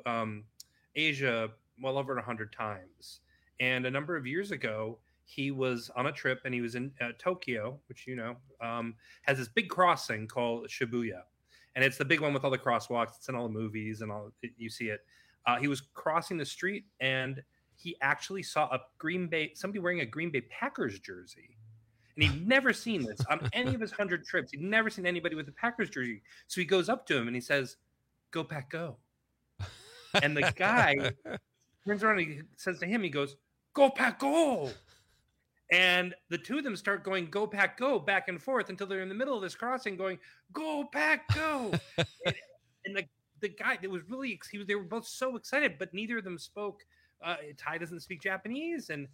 [SPEAKER 5] Asia well over 100 times. And a number of years ago, he was on a trip and he was in Tokyo, which, you know, has this big crossing called Shibuya. And it's the big one with all the crosswalks. It's in all the movies and all. You see it. He was crossing the street and he actually saw somebody wearing a Green Bay Packers jersey. And he'd never seen this on any of his 100 trips. He'd never seen anybody with a Packers jersey. So he goes up to him and he says, "Go Pack, go." And the guy turns around and he says to him, he goes, "Go Pack, go." And the two of them start going, "Go Pack, go," back and forth until they're in the middle of this crossing going, "Go Pack, go." and the guy, it was really, they were both so excited, but neither of them spoke. Ty doesn't speak Japanese, and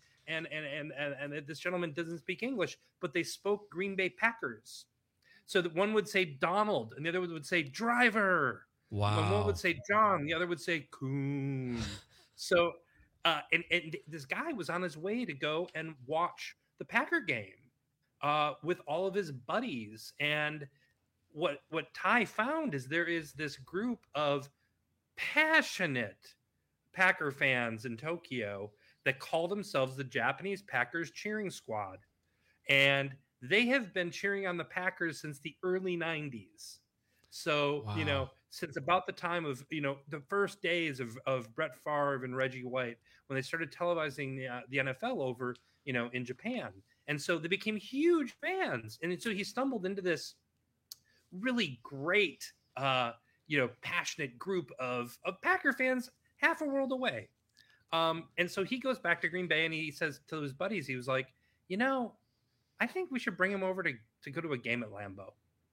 [SPEAKER 5] this gentleman doesn't speak English, but they spoke Green Bay Packers. So that one would say Donald, and the other would say Driver.
[SPEAKER 22] Wow.
[SPEAKER 5] And one would say John, the other would say Coon. So, and this guy was on his way to go and watch the Packer game with all of his buddies. And what Ty found is there is this group of passionate Packer fans in Tokyo that call themselves the Japanese Packers Cheering Squad. And they have been cheering on the Packers since the early 90s. So, wow. You know, since about the time of, you know, the first days of Brett Favre and Reggie White, when they started televising the NFL over, you know, in Japan. And so they became huge fans. And so he stumbled into this really great, you know, passionate group of Packer fans half a world away. And so he goes back to Green Bay and he says to his buddies, he was like, you know, I think we should bring him over to go to a game at Lambeau.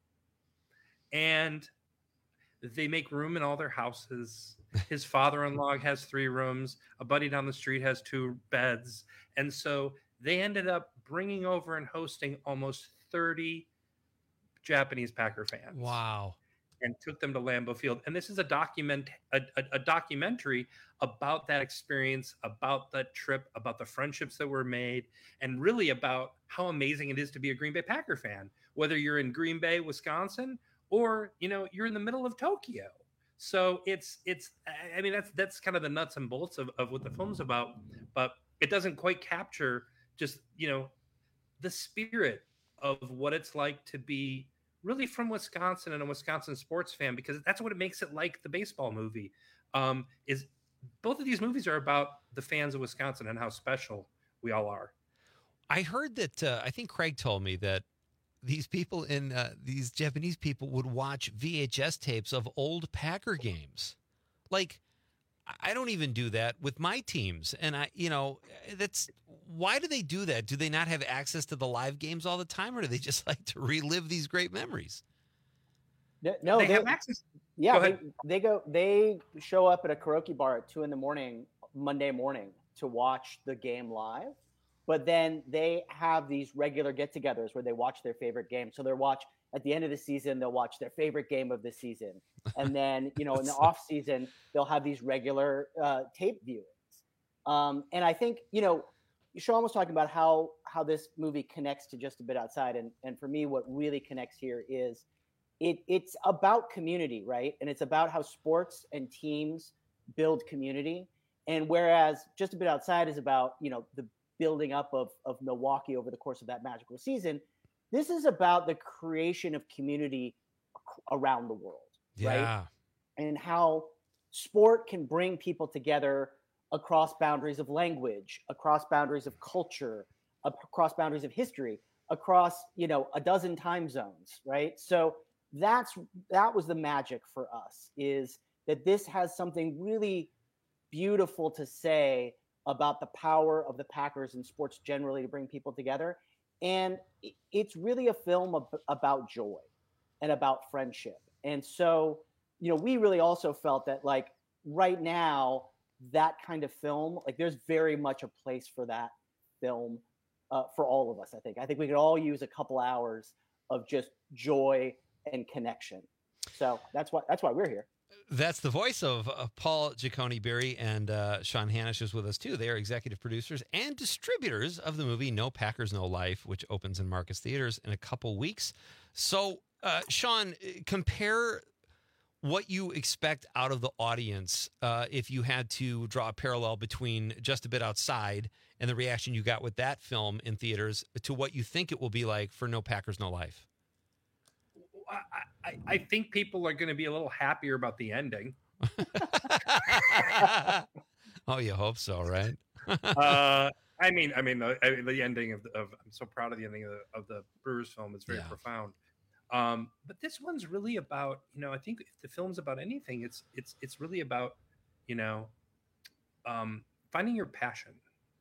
[SPEAKER 5] And they make room in all their houses. His father-in-law has 3 rooms. A buddy down the street has 2 beds. And so they ended up bringing over and hosting almost 30 Japanese Packer fans.
[SPEAKER 22] Wow.
[SPEAKER 5] And took them to Lambeau Field. And this is a documentary about that experience, about that trip, about the friendships that were made, and really about how amazing it is to be a Green Bay Packer fan, whether you're in Green Bay, Wisconsin, or, you know, you're in the middle of Tokyo. So I mean, that's kind of the nuts and bolts of what the film's about, but it doesn't quite capture just, you know, the spirit of what it's like to be really from Wisconsin and a Wisconsin sports fan, because that's what it makes it like the baseball movie. Is both of these movies are about the fans of Wisconsin and how special we all are.
[SPEAKER 22] I heard that, I think Craig told me that these people these Japanese people would watch VHS tapes of old Packer games. Like, I don't even do that with my teams. And why do they do that? Do they not have access to the live games all the time, or do they just like to relive these great memories?
[SPEAKER 4] No,
[SPEAKER 5] they have access.
[SPEAKER 4] Yeah, they show up at a karaoke bar at 2 a.m. Monday morning to watch the game live. But then they have these regular get-togethers where they watch their favorite game. So at the end of the season, they'll watch their favorite game of the season. And then, in the off season, they'll have these regular tape viewings. And I think, Sean was talking about how this movie connects to Just a Bit Outside. And for me, what really connects here is it's about community, right? And it's about how sports and teams build community. And whereas Just a Bit Outside is about, the building up of Milwaukee over the course of that magical season, this is about the creation of community around the world, right? And how sport can bring people together across boundaries of language, across boundaries of culture, across boundaries of history, across, a dozen time zones, right? So that was the magic for us, is that this has something really beautiful to say about the power of the Packers and sports generally to bring people together. And it's really a film about joy and about friendship. And so, we really also felt that, like, right now, that kind of film, like, there's very much a place for that film for all of us, I think. I think we could all use a couple hours of just joy and connection. So that's why we're here.
[SPEAKER 22] That's the voice of Paul Giacone-Berry, and Sean Hanisch is with us too. They are executive producers and distributors of the movie No Packers, No Life, which opens in Marcus Theaters in a couple weeks. So, Sean, compare what you expect out of the audience if you had to draw a parallel between Just a Bit Outside and the reaction you got with that film in theaters to what you think it will be like for No Packers, No Life.
[SPEAKER 5] I think people are going to be a little happier about the ending.
[SPEAKER 22] Oh, you hope so, right?
[SPEAKER 5] The ending of I'm so proud of the ending of the Brewers film. It's very profound. But this one's really about, I think if the film's about anything, it's really about, finding your passion.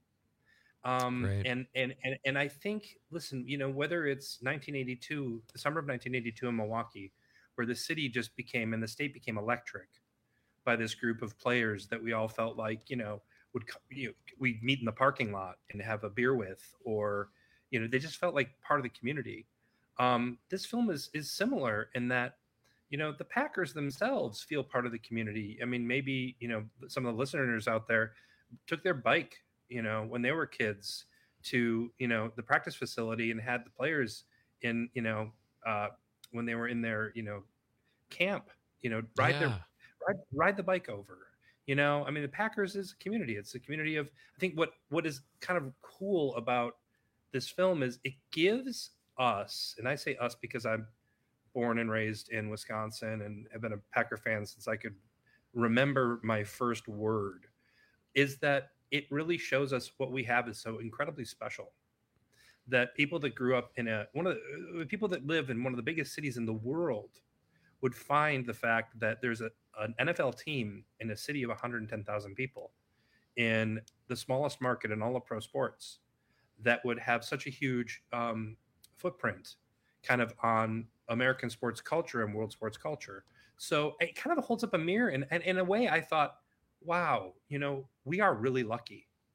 [SPEAKER 5] And I think, listen, whether it's 1982, the summer of 1982 in Milwaukee, where the city just became, and the state became electric by this group of players that we all felt like, we'd meet in the parking lot and have a beer with, or, they just felt like part of the community. This film is similar in that, the Packers themselves feel part of the community. I mean, maybe, some of the listeners out there took their bike, when they were kids to, the practice facility and had the players in, when they were in their, camp, ride the bike over, the Packers is a community. It's a community of, I think what is kind of cool about this film is it gives us, and I say us because I'm born and raised in Wisconsin and have been a Packer fan since I could remember my first word, is that it really shows us what we have is so incredibly special. That people that grew up in people that live in one of the biggest cities in the world would find the fact that there's an NFL team in a city of 110,000 people in the smallest market in all of pro sports that would have such a huge footprint kind of on American sports culture and world sports culture. So it kind of holds up a mirror. And in a way I thought, wow, we are really lucky.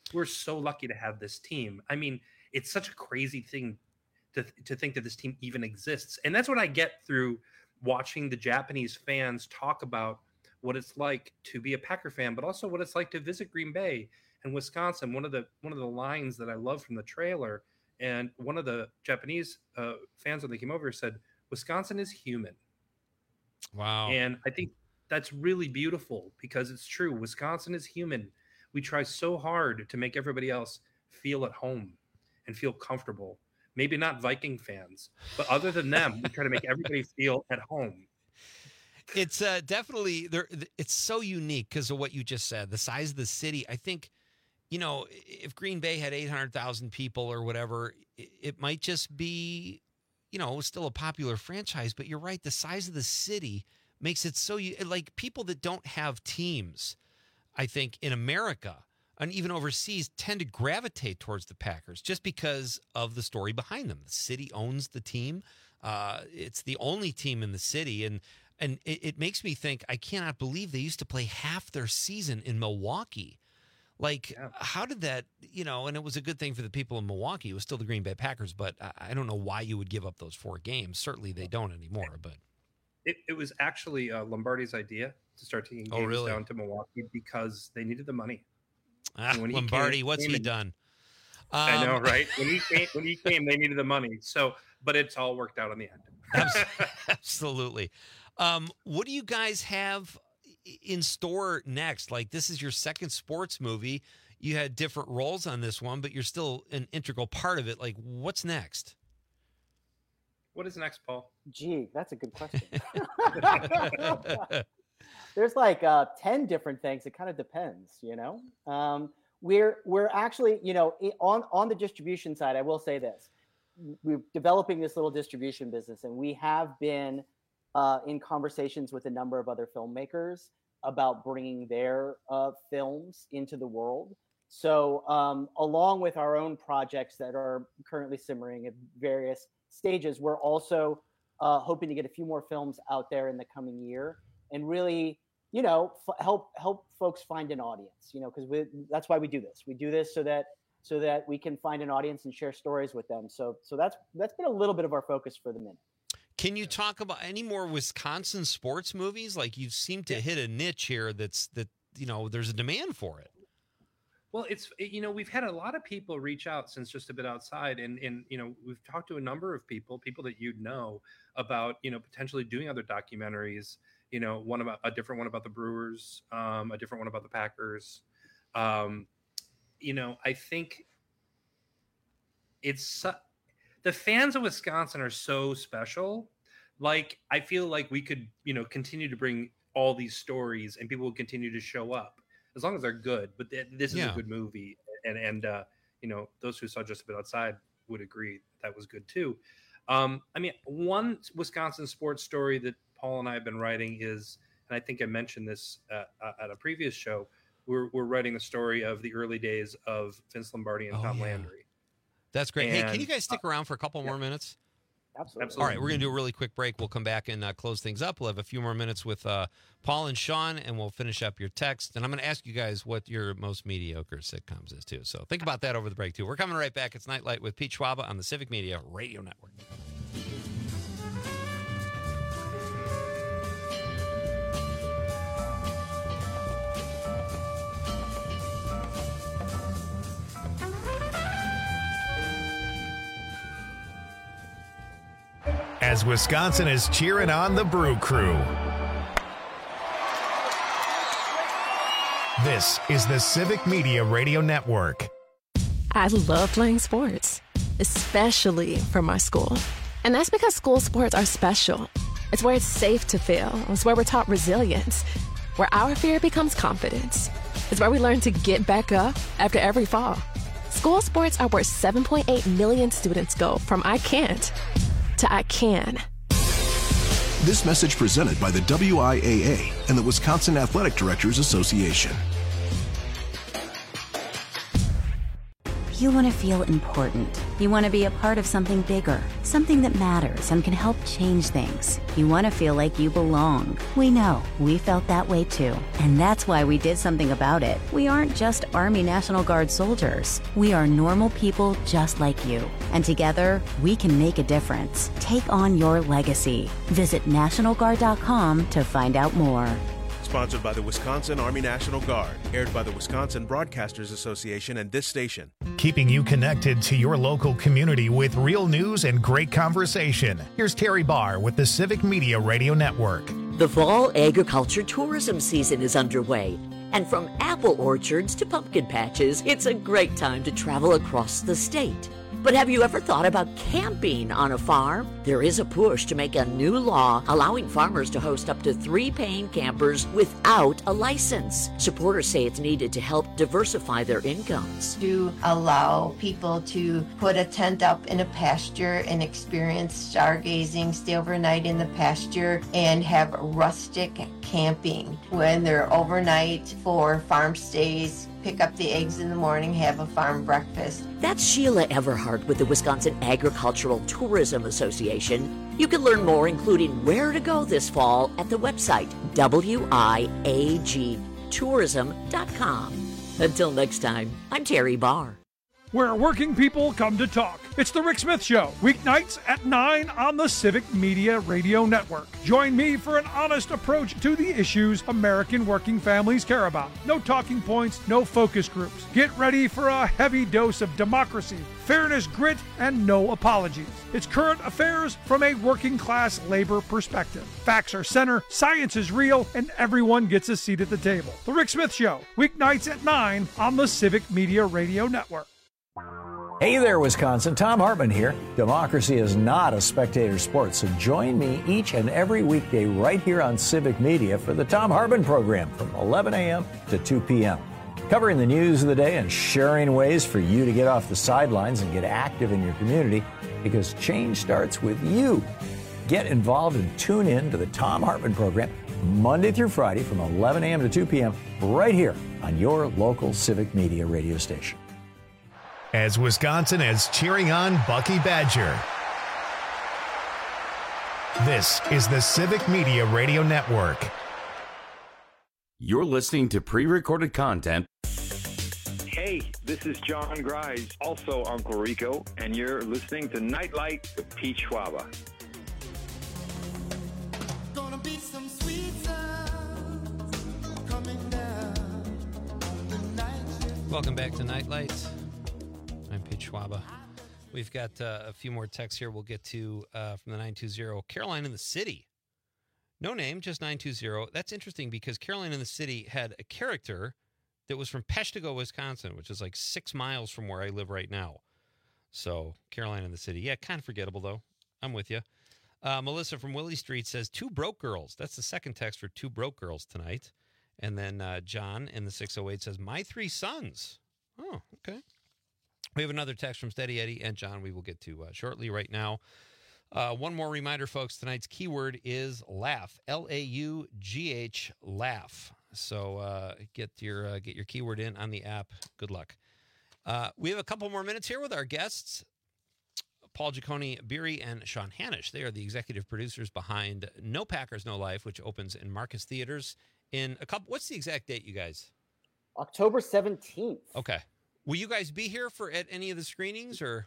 [SPEAKER 5] we're so lucky to have this team. I mean, it's such a crazy thing to think that this team even exists. And that's what I get through watching the Japanese fans talk about what it's like to be a Packer fan, but also what it's like to visit Green Bay and Wisconsin. One of the lines that I love from the trailer, and one of the Japanese fans when they came over said, "Wisconsin is human."
[SPEAKER 22] Wow.
[SPEAKER 5] And I think that's really beautiful because it's true. Wisconsin is human. We try so hard to make everybody else feel at home and feel comfortable. Maybe not Viking fans, but other than them, we try to make everybody feel at home.
[SPEAKER 22] It's definitely there. It's so unique because of what you just said. The size of the city. I think, if Green Bay had 800,000 people or whatever, it might just be, still a popular franchise. But you're right. The size of the city makes it so like people that don't have teams, I think, in America and even overseas tend to gravitate towards the Packers just because of the story behind them. The city owns the team. It's the only team in the city. And it makes me think, I cannot believe they used to play half their season in Milwaukee. How did that, and it was a good thing for the people in Milwaukee. It was still the Green Bay Packers, but I don't know why you would give up those 4 games. Certainly they don't anymore, but.
[SPEAKER 5] It was actually Lombardi's idea to start taking games down to Milwaukee because they needed the money.
[SPEAKER 22] Lombardi, what's he done?
[SPEAKER 5] I know, right? When he came, they needed the money. So, but it's all worked out in the end.
[SPEAKER 22] Absolutely. What do you guys have in store next? Like, this is your second sports movie. You had different roles on this one, but you're still an integral part of it. Like, what's next?
[SPEAKER 5] What is next, Paul?
[SPEAKER 4] Gee, that's a good question. There's like 10 different things. It kind of depends, We're actually, on the distribution side, I will say this. We're developing this little distribution business, and we have been in conversations with a number of other filmmakers about bringing their films into the world. So along with our own projects that are currently simmering at various stages, we're also hoping to get a few more films out there in the coming year and really, help folks find an audience, because that's why we do this. We do this so that we can find an audience and share stories with them. So that's been a little bit of our focus for the minute.
[SPEAKER 22] Can you talk about any more Wisconsin sports movies? Like, you seem to hit a niche here that there's a demand for it.
[SPEAKER 5] Well, we've had a lot of people reach out since Just a Bit Outside, and we've talked to a number of people that about, potentially doing other documentaries, one about a different one about the Brewers, a different one about the Packers. I think it's the fans of Wisconsin are so special. Like, I feel like we could, continue to bring all these stories and people will continue to show up as long as they're good. But this is a good movie. And those who saw Just a Bit Outside would agree that was good too. One Wisconsin sports story that Paul and I have been writing is, and I think I mentioned this at a previous show, we're writing the story of the early days of Vince Lombardi and Tom Landry.
[SPEAKER 22] That's great. Hey, can you guys stick around for a couple more minutes?
[SPEAKER 4] Absolutely.
[SPEAKER 22] All right, we're going to do a really quick break. We'll come back and close things up. We'll have a few more minutes with Paul and Sean, and we'll finish up your text. And I'm going to ask you guys what your most mediocre sitcoms is, too. So think about that over the break, too. We're coming right back. It's Nightlight with Pete Schwaba on the Civic Media Radio Network.
[SPEAKER 1] As Wisconsin is cheering on the Brew Crew. This is the Civic Media Radio Network.
[SPEAKER 6] I love playing sports, especially for my school. And that's because school sports are special. It's where it's safe to fail. It's where we're taught resilience, where our fear becomes confidence. It's where we learn to get back up after every fall. School sports are where 7.8 million students go from I can't to I can.
[SPEAKER 7] This message presented by the WIAA and the Wisconsin Athletic Directors Association.
[SPEAKER 8] You want to feel important. You want to be a part of something bigger, something that matters and can help change things. You want to feel like you belong. We know. We felt that way too. And that's why we did something about it. We aren't just Army National Guard soldiers. We are normal people just like you. And together, we can make a difference. Take on your legacy. Visit NationalGuard.com to find out more.
[SPEAKER 9] Sponsored by the Wisconsin Army National Guard. Aired by the Wisconsin Broadcasters Association and this station.
[SPEAKER 1] Keeping you connected to your local community with real news and great conversation. Here's Terry Barr with the Civic Media Radio Network.
[SPEAKER 10] The fall agriculture tourism season is underway. And from apple orchards to pumpkin patches, it's a great time to travel across the state. But have you ever thought about camping on a farm? There is a push to make a new law allowing farmers to host up to 3 paying campers without a license. Supporters say it's needed to help diversify their incomes.
[SPEAKER 11] To allow people to put a tent up in a pasture and experience stargazing, stay overnight in the pasture, and have rustic camping when they're overnight for farm stays. Pick up the eggs in the morning, have a farm breakfast.
[SPEAKER 10] That's Sheila Everhart with the Wisconsin Agricultural Tourism Association. You can learn more, including where to go this fall, at the website wiagtourism.com. Until next time, I'm Terry Barr.
[SPEAKER 12] Where working people come to talk. It's The Rick Smith Show, weeknights at 9 on the Civic Media Radio Network. Join me for an honest approach to the issues American working families care about. No talking points, no focus groups. Get ready for a heavy dose of democracy, fairness, grit, and no apologies. It's current affairs from a working class labor perspective. Facts are center, science is real, and everyone gets a seat at the table. The Rick Smith Show, weeknights at 9 on the Civic Media Radio Network.
[SPEAKER 13] Hey there, Wisconsin. Tom Hartman here. Democracy is not a spectator sport, so join me each and every weekday right here on Civic Media for the Tom Hartman program from 11 a.m. to 2 p.m. Covering the news of the day and sharing ways for you to get off the sidelines and get active in your community, because change starts with you. Get involved and tune in to the Tom Hartman program Monday through Friday from 11 a.m. to 2 p.m. right here on your local Civic Media radio station.
[SPEAKER 1] As Wisconsin is cheering on Bucky Badger. This is the Civic Media Radio Network.
[SPEAKER 2] You're listening to pre-recorded content.
[SPEAKER 15] Hey, this is John Grise, also Uncle Rico, and you're listening to Nightlight with Pete Schwaba.
[SPEAKER 18] Gonna be some sweet sounds coming down on the night shift.
[SPEAKER 22] Welcome back to Nightlight. I'm Pete Schwaba. We've got a few more texts here we'll get to from the 920. Caroline in the City. No name, just 920. That's interesting because Caroline in the City had a character that was from Peshtigo, Wisconsin, which is like 6 miles from where I live right now. So, Caroline in the City. Yeah, kind of forgettable, though. I'm with you. Melissa from Willie Street says, 2 broke girls. That's the second text for 2 broke girls tonight. And then John in the 608 says, my 3 sons. Oh, okay. We have another text from Steady Eddie and John we will get to shortly right now. One more reminder, folks. Tonight's keyword is laugh. L-A-U-G-H, laugh. So get your keyword in on the app. Good luck. We have a couple more minutes here with our guests, Paul Giacone Beery and Sean Hanisch. They are the executive producers behind No Packers, No Life, which opens in Marcus Theaters in a couple. What's the exact date, you guys?
[SPEAKER 4] October 17th.
[SPEAKER 22] Okay. Will you guys be here at any of the screenings, or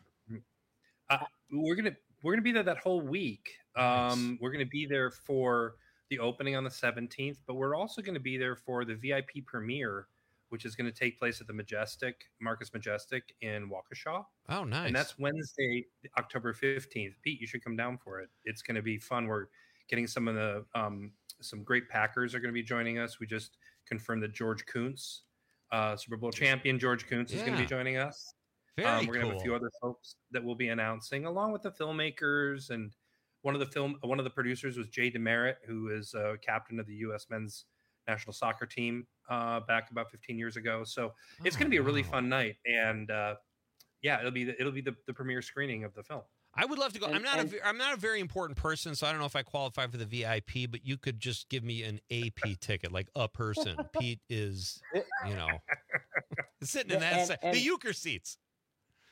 [SPEAKER 5] we're gonna be there that whole week?
[SPEAKER 22] Nice.
[SPEAKER 5] We're gonna be there for the opening on the 17th, but we're also gonna be there for the VIP premiere, which is going to take place at the Marcus Majestic in Waukesha.
[SPEAKER 22] Oh, nice!
[SPEAKER 5] And that's Wednesday, October 15th. Pete, you should come down for it. It's going to be fun. We're getting some of the some great Packers are going to be joining us. We just confirmed that George Kuntz, Super Bowl champion George Kuntz, is going to be joining us.
[SPEAKER 22] Very
[SPEAKER 5] We're going to
[SPEAKER 22] cool.
[SPEAKER 5] have a few other folks that we'll be announcing, along with the filmmakers. And one of the producers was Jay Demerit, who is captain of the U.S. men's national soccer team back about 15 years ago. So it's going to be a really fun night. And it'll be the premiere screening of the film.
[SPEAKER 22] I would love to go. I'm not a very important person, so I don't know if I qualify for the VIP, but you could just give me an AP ticket, like a person. Pete is, sitting in that the Euchre seats.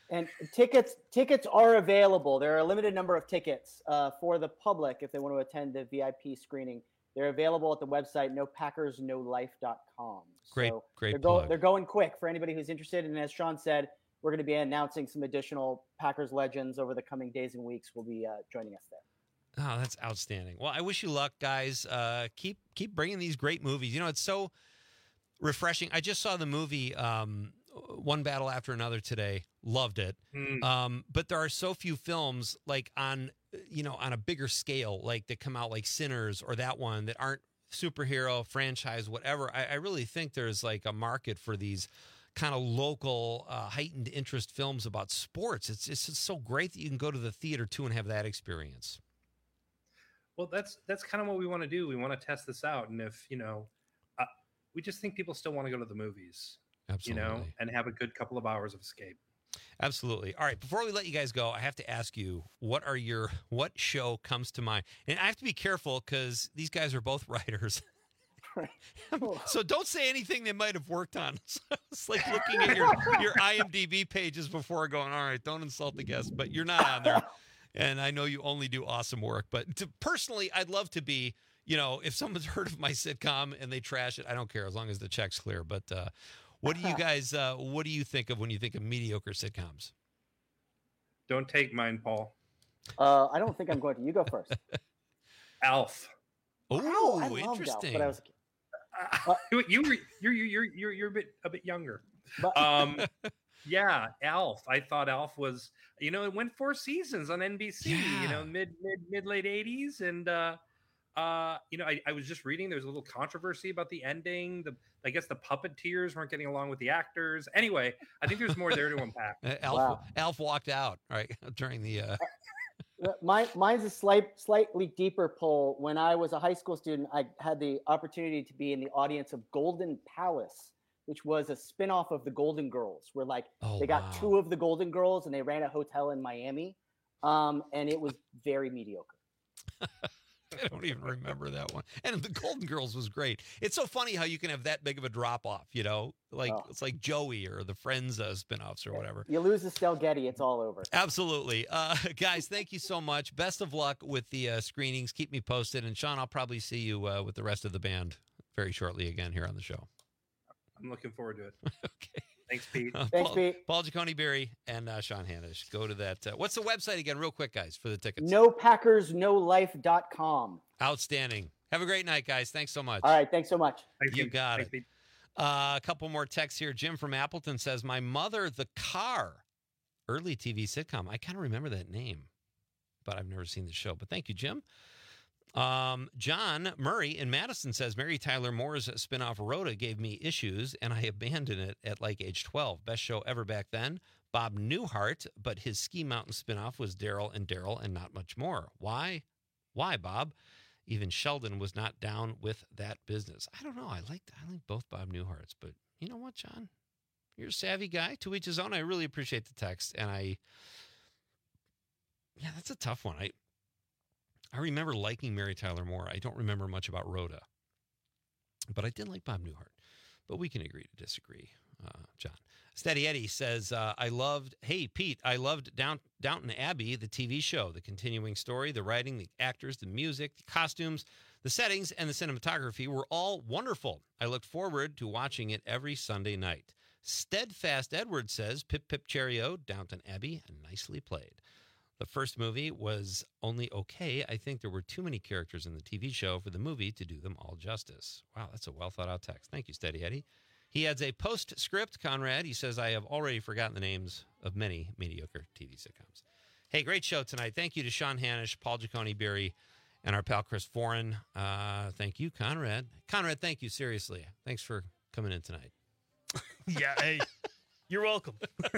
[SPEAKER 4] And tickets are available. There are a limited number of tickets for the public if they want to attend the VIP screening. They're available at the website nopackersnolife.com.
[SPEAKER 22] Great
[SPEAKER 4] They're
[SPEAKER 22] plug.
[SPEAKER 4] they're going quick for anybody who's interested. And as Sean said, we're going to be announcing some additional Packers legends over the coming days and weeks. Will be joining us there.
[SPEAKER 22] Oh, that's outstanding. Well, I wish you luck, guys. Keep bringing these great movies. You know, it's so refreshing. I just saw the movie One Battle After Another today. Loved it. But there are so few films like on a bigger scale, like that come out like Sinners or that one that aren't superhero franchise, whatever. I really think there's like a market for these kind of local heightened interest films about sports. It's just so great that you can go to the theater too and have that experience.
[SPEAKER 5] Well, that's kind of what we want to do. We want to test this out. And if, we just think people still want to go to the movies,
[SPEAKER 22] Absolutely.
[SPEAKER 5] And have a good couple of hours of escape.
[SPEAKER 22] Absolutely. All right. Before we let you guys go, I have to ask you, what show comes to mind? And I have to be careful because these guys are both writers. So don't say anything they might have worked on. It's like looking at your IMDb pages before going, all right, don't insult the guest, but you're not on there. And I know you only do awesome work. But personally, I'd love to be, if someone's heard of my sitcom and they trash it, I don't care as long as the check's clear. But what do you guys, what do you think of when you think of mediocre sitcoms?
[SPEAKER 5] Don't take mine, Paul.
[SPEAKER 4] I don't think I'm going to. You go first.
[SPEAKER 5] Alf.
[SPEAKER 22] Oh,
[SPEAKER 4] I loved
[SPEAKER 22] interesting.
[SPEAKER 4] Alf, but I was
[SPEAKER 5] You're a bit younger. Yeah, Alf. I thought Alf was, it went 4 seasons on NBC, mid late 80s. And, I was just reading, there's a little controversy about the ending. I guess the puppeteers weren't getting along with the actors. Anyway, I think there's more there to unpack.
[SPEAKER 22] Alf walked out, right, during the...
[SPEAKER 4] Mine's a slightly deeper pull. When I was a high school student, I had the opportunity to be in the audience of Golden Palace, which was a spinoff of the Golden Girls, where they got 2 of the Golden Girls and they ran a hotel in Miami, and it was very mediocre.
[SPEAKER 22] I don't even remember that one. And the Golden Girls was great. It's so funny how you can have that big of a drop off, It's like Joey or the Friends spinoffs or whatever.
[SPEAKER 4] You lose Estelle Getty, it's all over.
[SPEAKER 22] Absolutely. Guys, thank you so much. Best of luck with the screenings. Keep me posted. And Sean, I'll probably see you with the rest of the band very shortly again here on the show.
[SPEAKER 5] I'm looking forward to it.
[SPEAKER 22] Okay.
[SPEAKER 5] Thanks, Pete.
[SPEAKER 4] Thanks, Pete.
[SPEAKER 22] Paul Giacone-Berry and Sean Hanish. Go to that. What's the website again, real quick, guys, for the tickets?
[SPEAKER 4] NoPackersNoLife.com.
[SPEAKER 22] Outstanding. Have a great night, guys. Thanks so much.
[SPEAKER 4] All right. Thanks so much.
[SPEAKER 22] You got it. A couple more texts here. Jim from Appleton says, My Mother, the Car. Early TV sitcom. I kind of remember that name, but I've never seen the show. But thank you, Jim. John Murray in Madison says Mary Tyler Moore's spinoff Rhoda gave me issues and I abandoned it at like age 12. Best show ever back then. Bob Newhart, but his Ski Mountain spinoff was Daryl and not much more. Why, Bob? Even Sheldon was not down with that business. I don't know. I like both Bob Newharts, but you know what, John? You're a savvy guy. To each his own. I really appreciate the text, and that's a tough one. I remember liking Mary Tyler Moore. I don't remember much about Rhoda, but I did like Bob Newhart. But we can agree to disagree, John. Steady Eddie says, hey, Pete, I loved Downton Abbey, the TV show, the continuing story, the writing, the actors, the music, the costumes, the settings, and the cinematography were all wonderful. I looked forward to watching it every Sunday night. Steadfast Edward says, Pip Pip Cheerio, Downton Abbey, nicely played. The first movie was only okay. I think there were too many characters in the TV show for the movie to do them all justice. Wow, that's a well-thought-out text. Thank you, Steady Eddie. He adds a postscript, Conrad. He says, I have already forgotten the names of many mediocre TV sitcoms. Hey, great show tonight. Thank you to Sean Hanish, Paul Giacone-Berry, and our pal Chris Foran. Thank you, Conrad. Conrad, thank you, seriously. Thanks for coming in tonight.
[SPEAKER 3] Yeah, hey, you're welcome.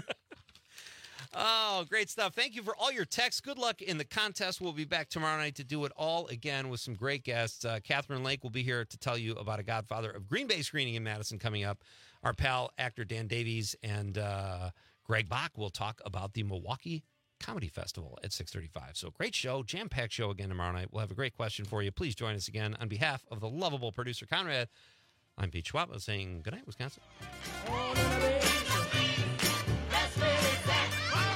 [SPEAKER 22] Oh, great stuff. Thank you for all your texts. Good luck in the contest. We'll be back tomorrow night to do it all again with some great guests. Catherine Lake will be here to tell you about a Godfather of Green Bay screening in Madison coming up. Our pal, actor Dan Davies, and Greg Bach will talk about the Milwaukee Comedy Festival at 6:35. So great show, jam-packed show again tomorrow night. We'll have a great question for you. Please join us again. On behalf of the lovable producer, Conrad, I'm Pete Schwab saying good night, Wisconsin.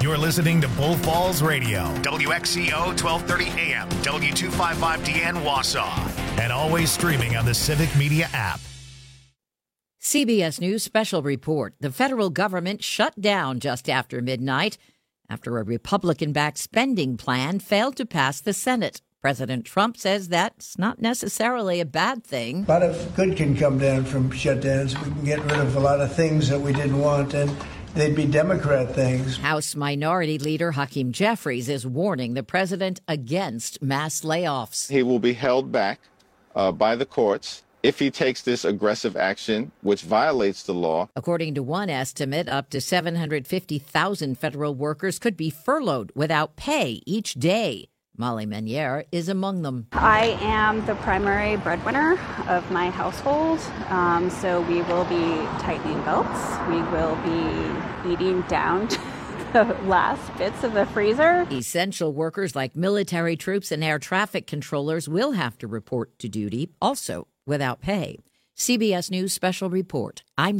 [SPEAKER 1] You're listening to Bull Falls Radio, WXCO 1230 AM, W255DN Wausau, and always streaming on the Civic Media app.
[SPEAKER 14] CBS News special report. The federal government shut down just after midnight after a Republican-backed spending plan failed to pass the Senate. President Trump says that's not necessarily a bad thing.
[SPEAKER 16] A lot of good can come down from shutdowns. We can get rid of a lot of things that we didn't want, and they'd be Democrat things.
[SPEAKER 14] House Minority Leader Hakeem Jeffries is warning the president against mass layoffs.
[SPEAKER 17] He will be held back by the courts if he takes this aggressive action, which violates the law.
[SPEAKER 14] According to one estimate, up to 750,000 federal workers could be furloughed without pay each day. Molly Meniere is among them.
[SPEAKER 19] I am the primary breadwinner of my household, so we will be tightening belts. We will be eating down to the last bits of the freezer.
[SPEAKER 14] Essential workers like military troops and air traffic controllers will have to report to duty, also without pay. CBS News special report. I'm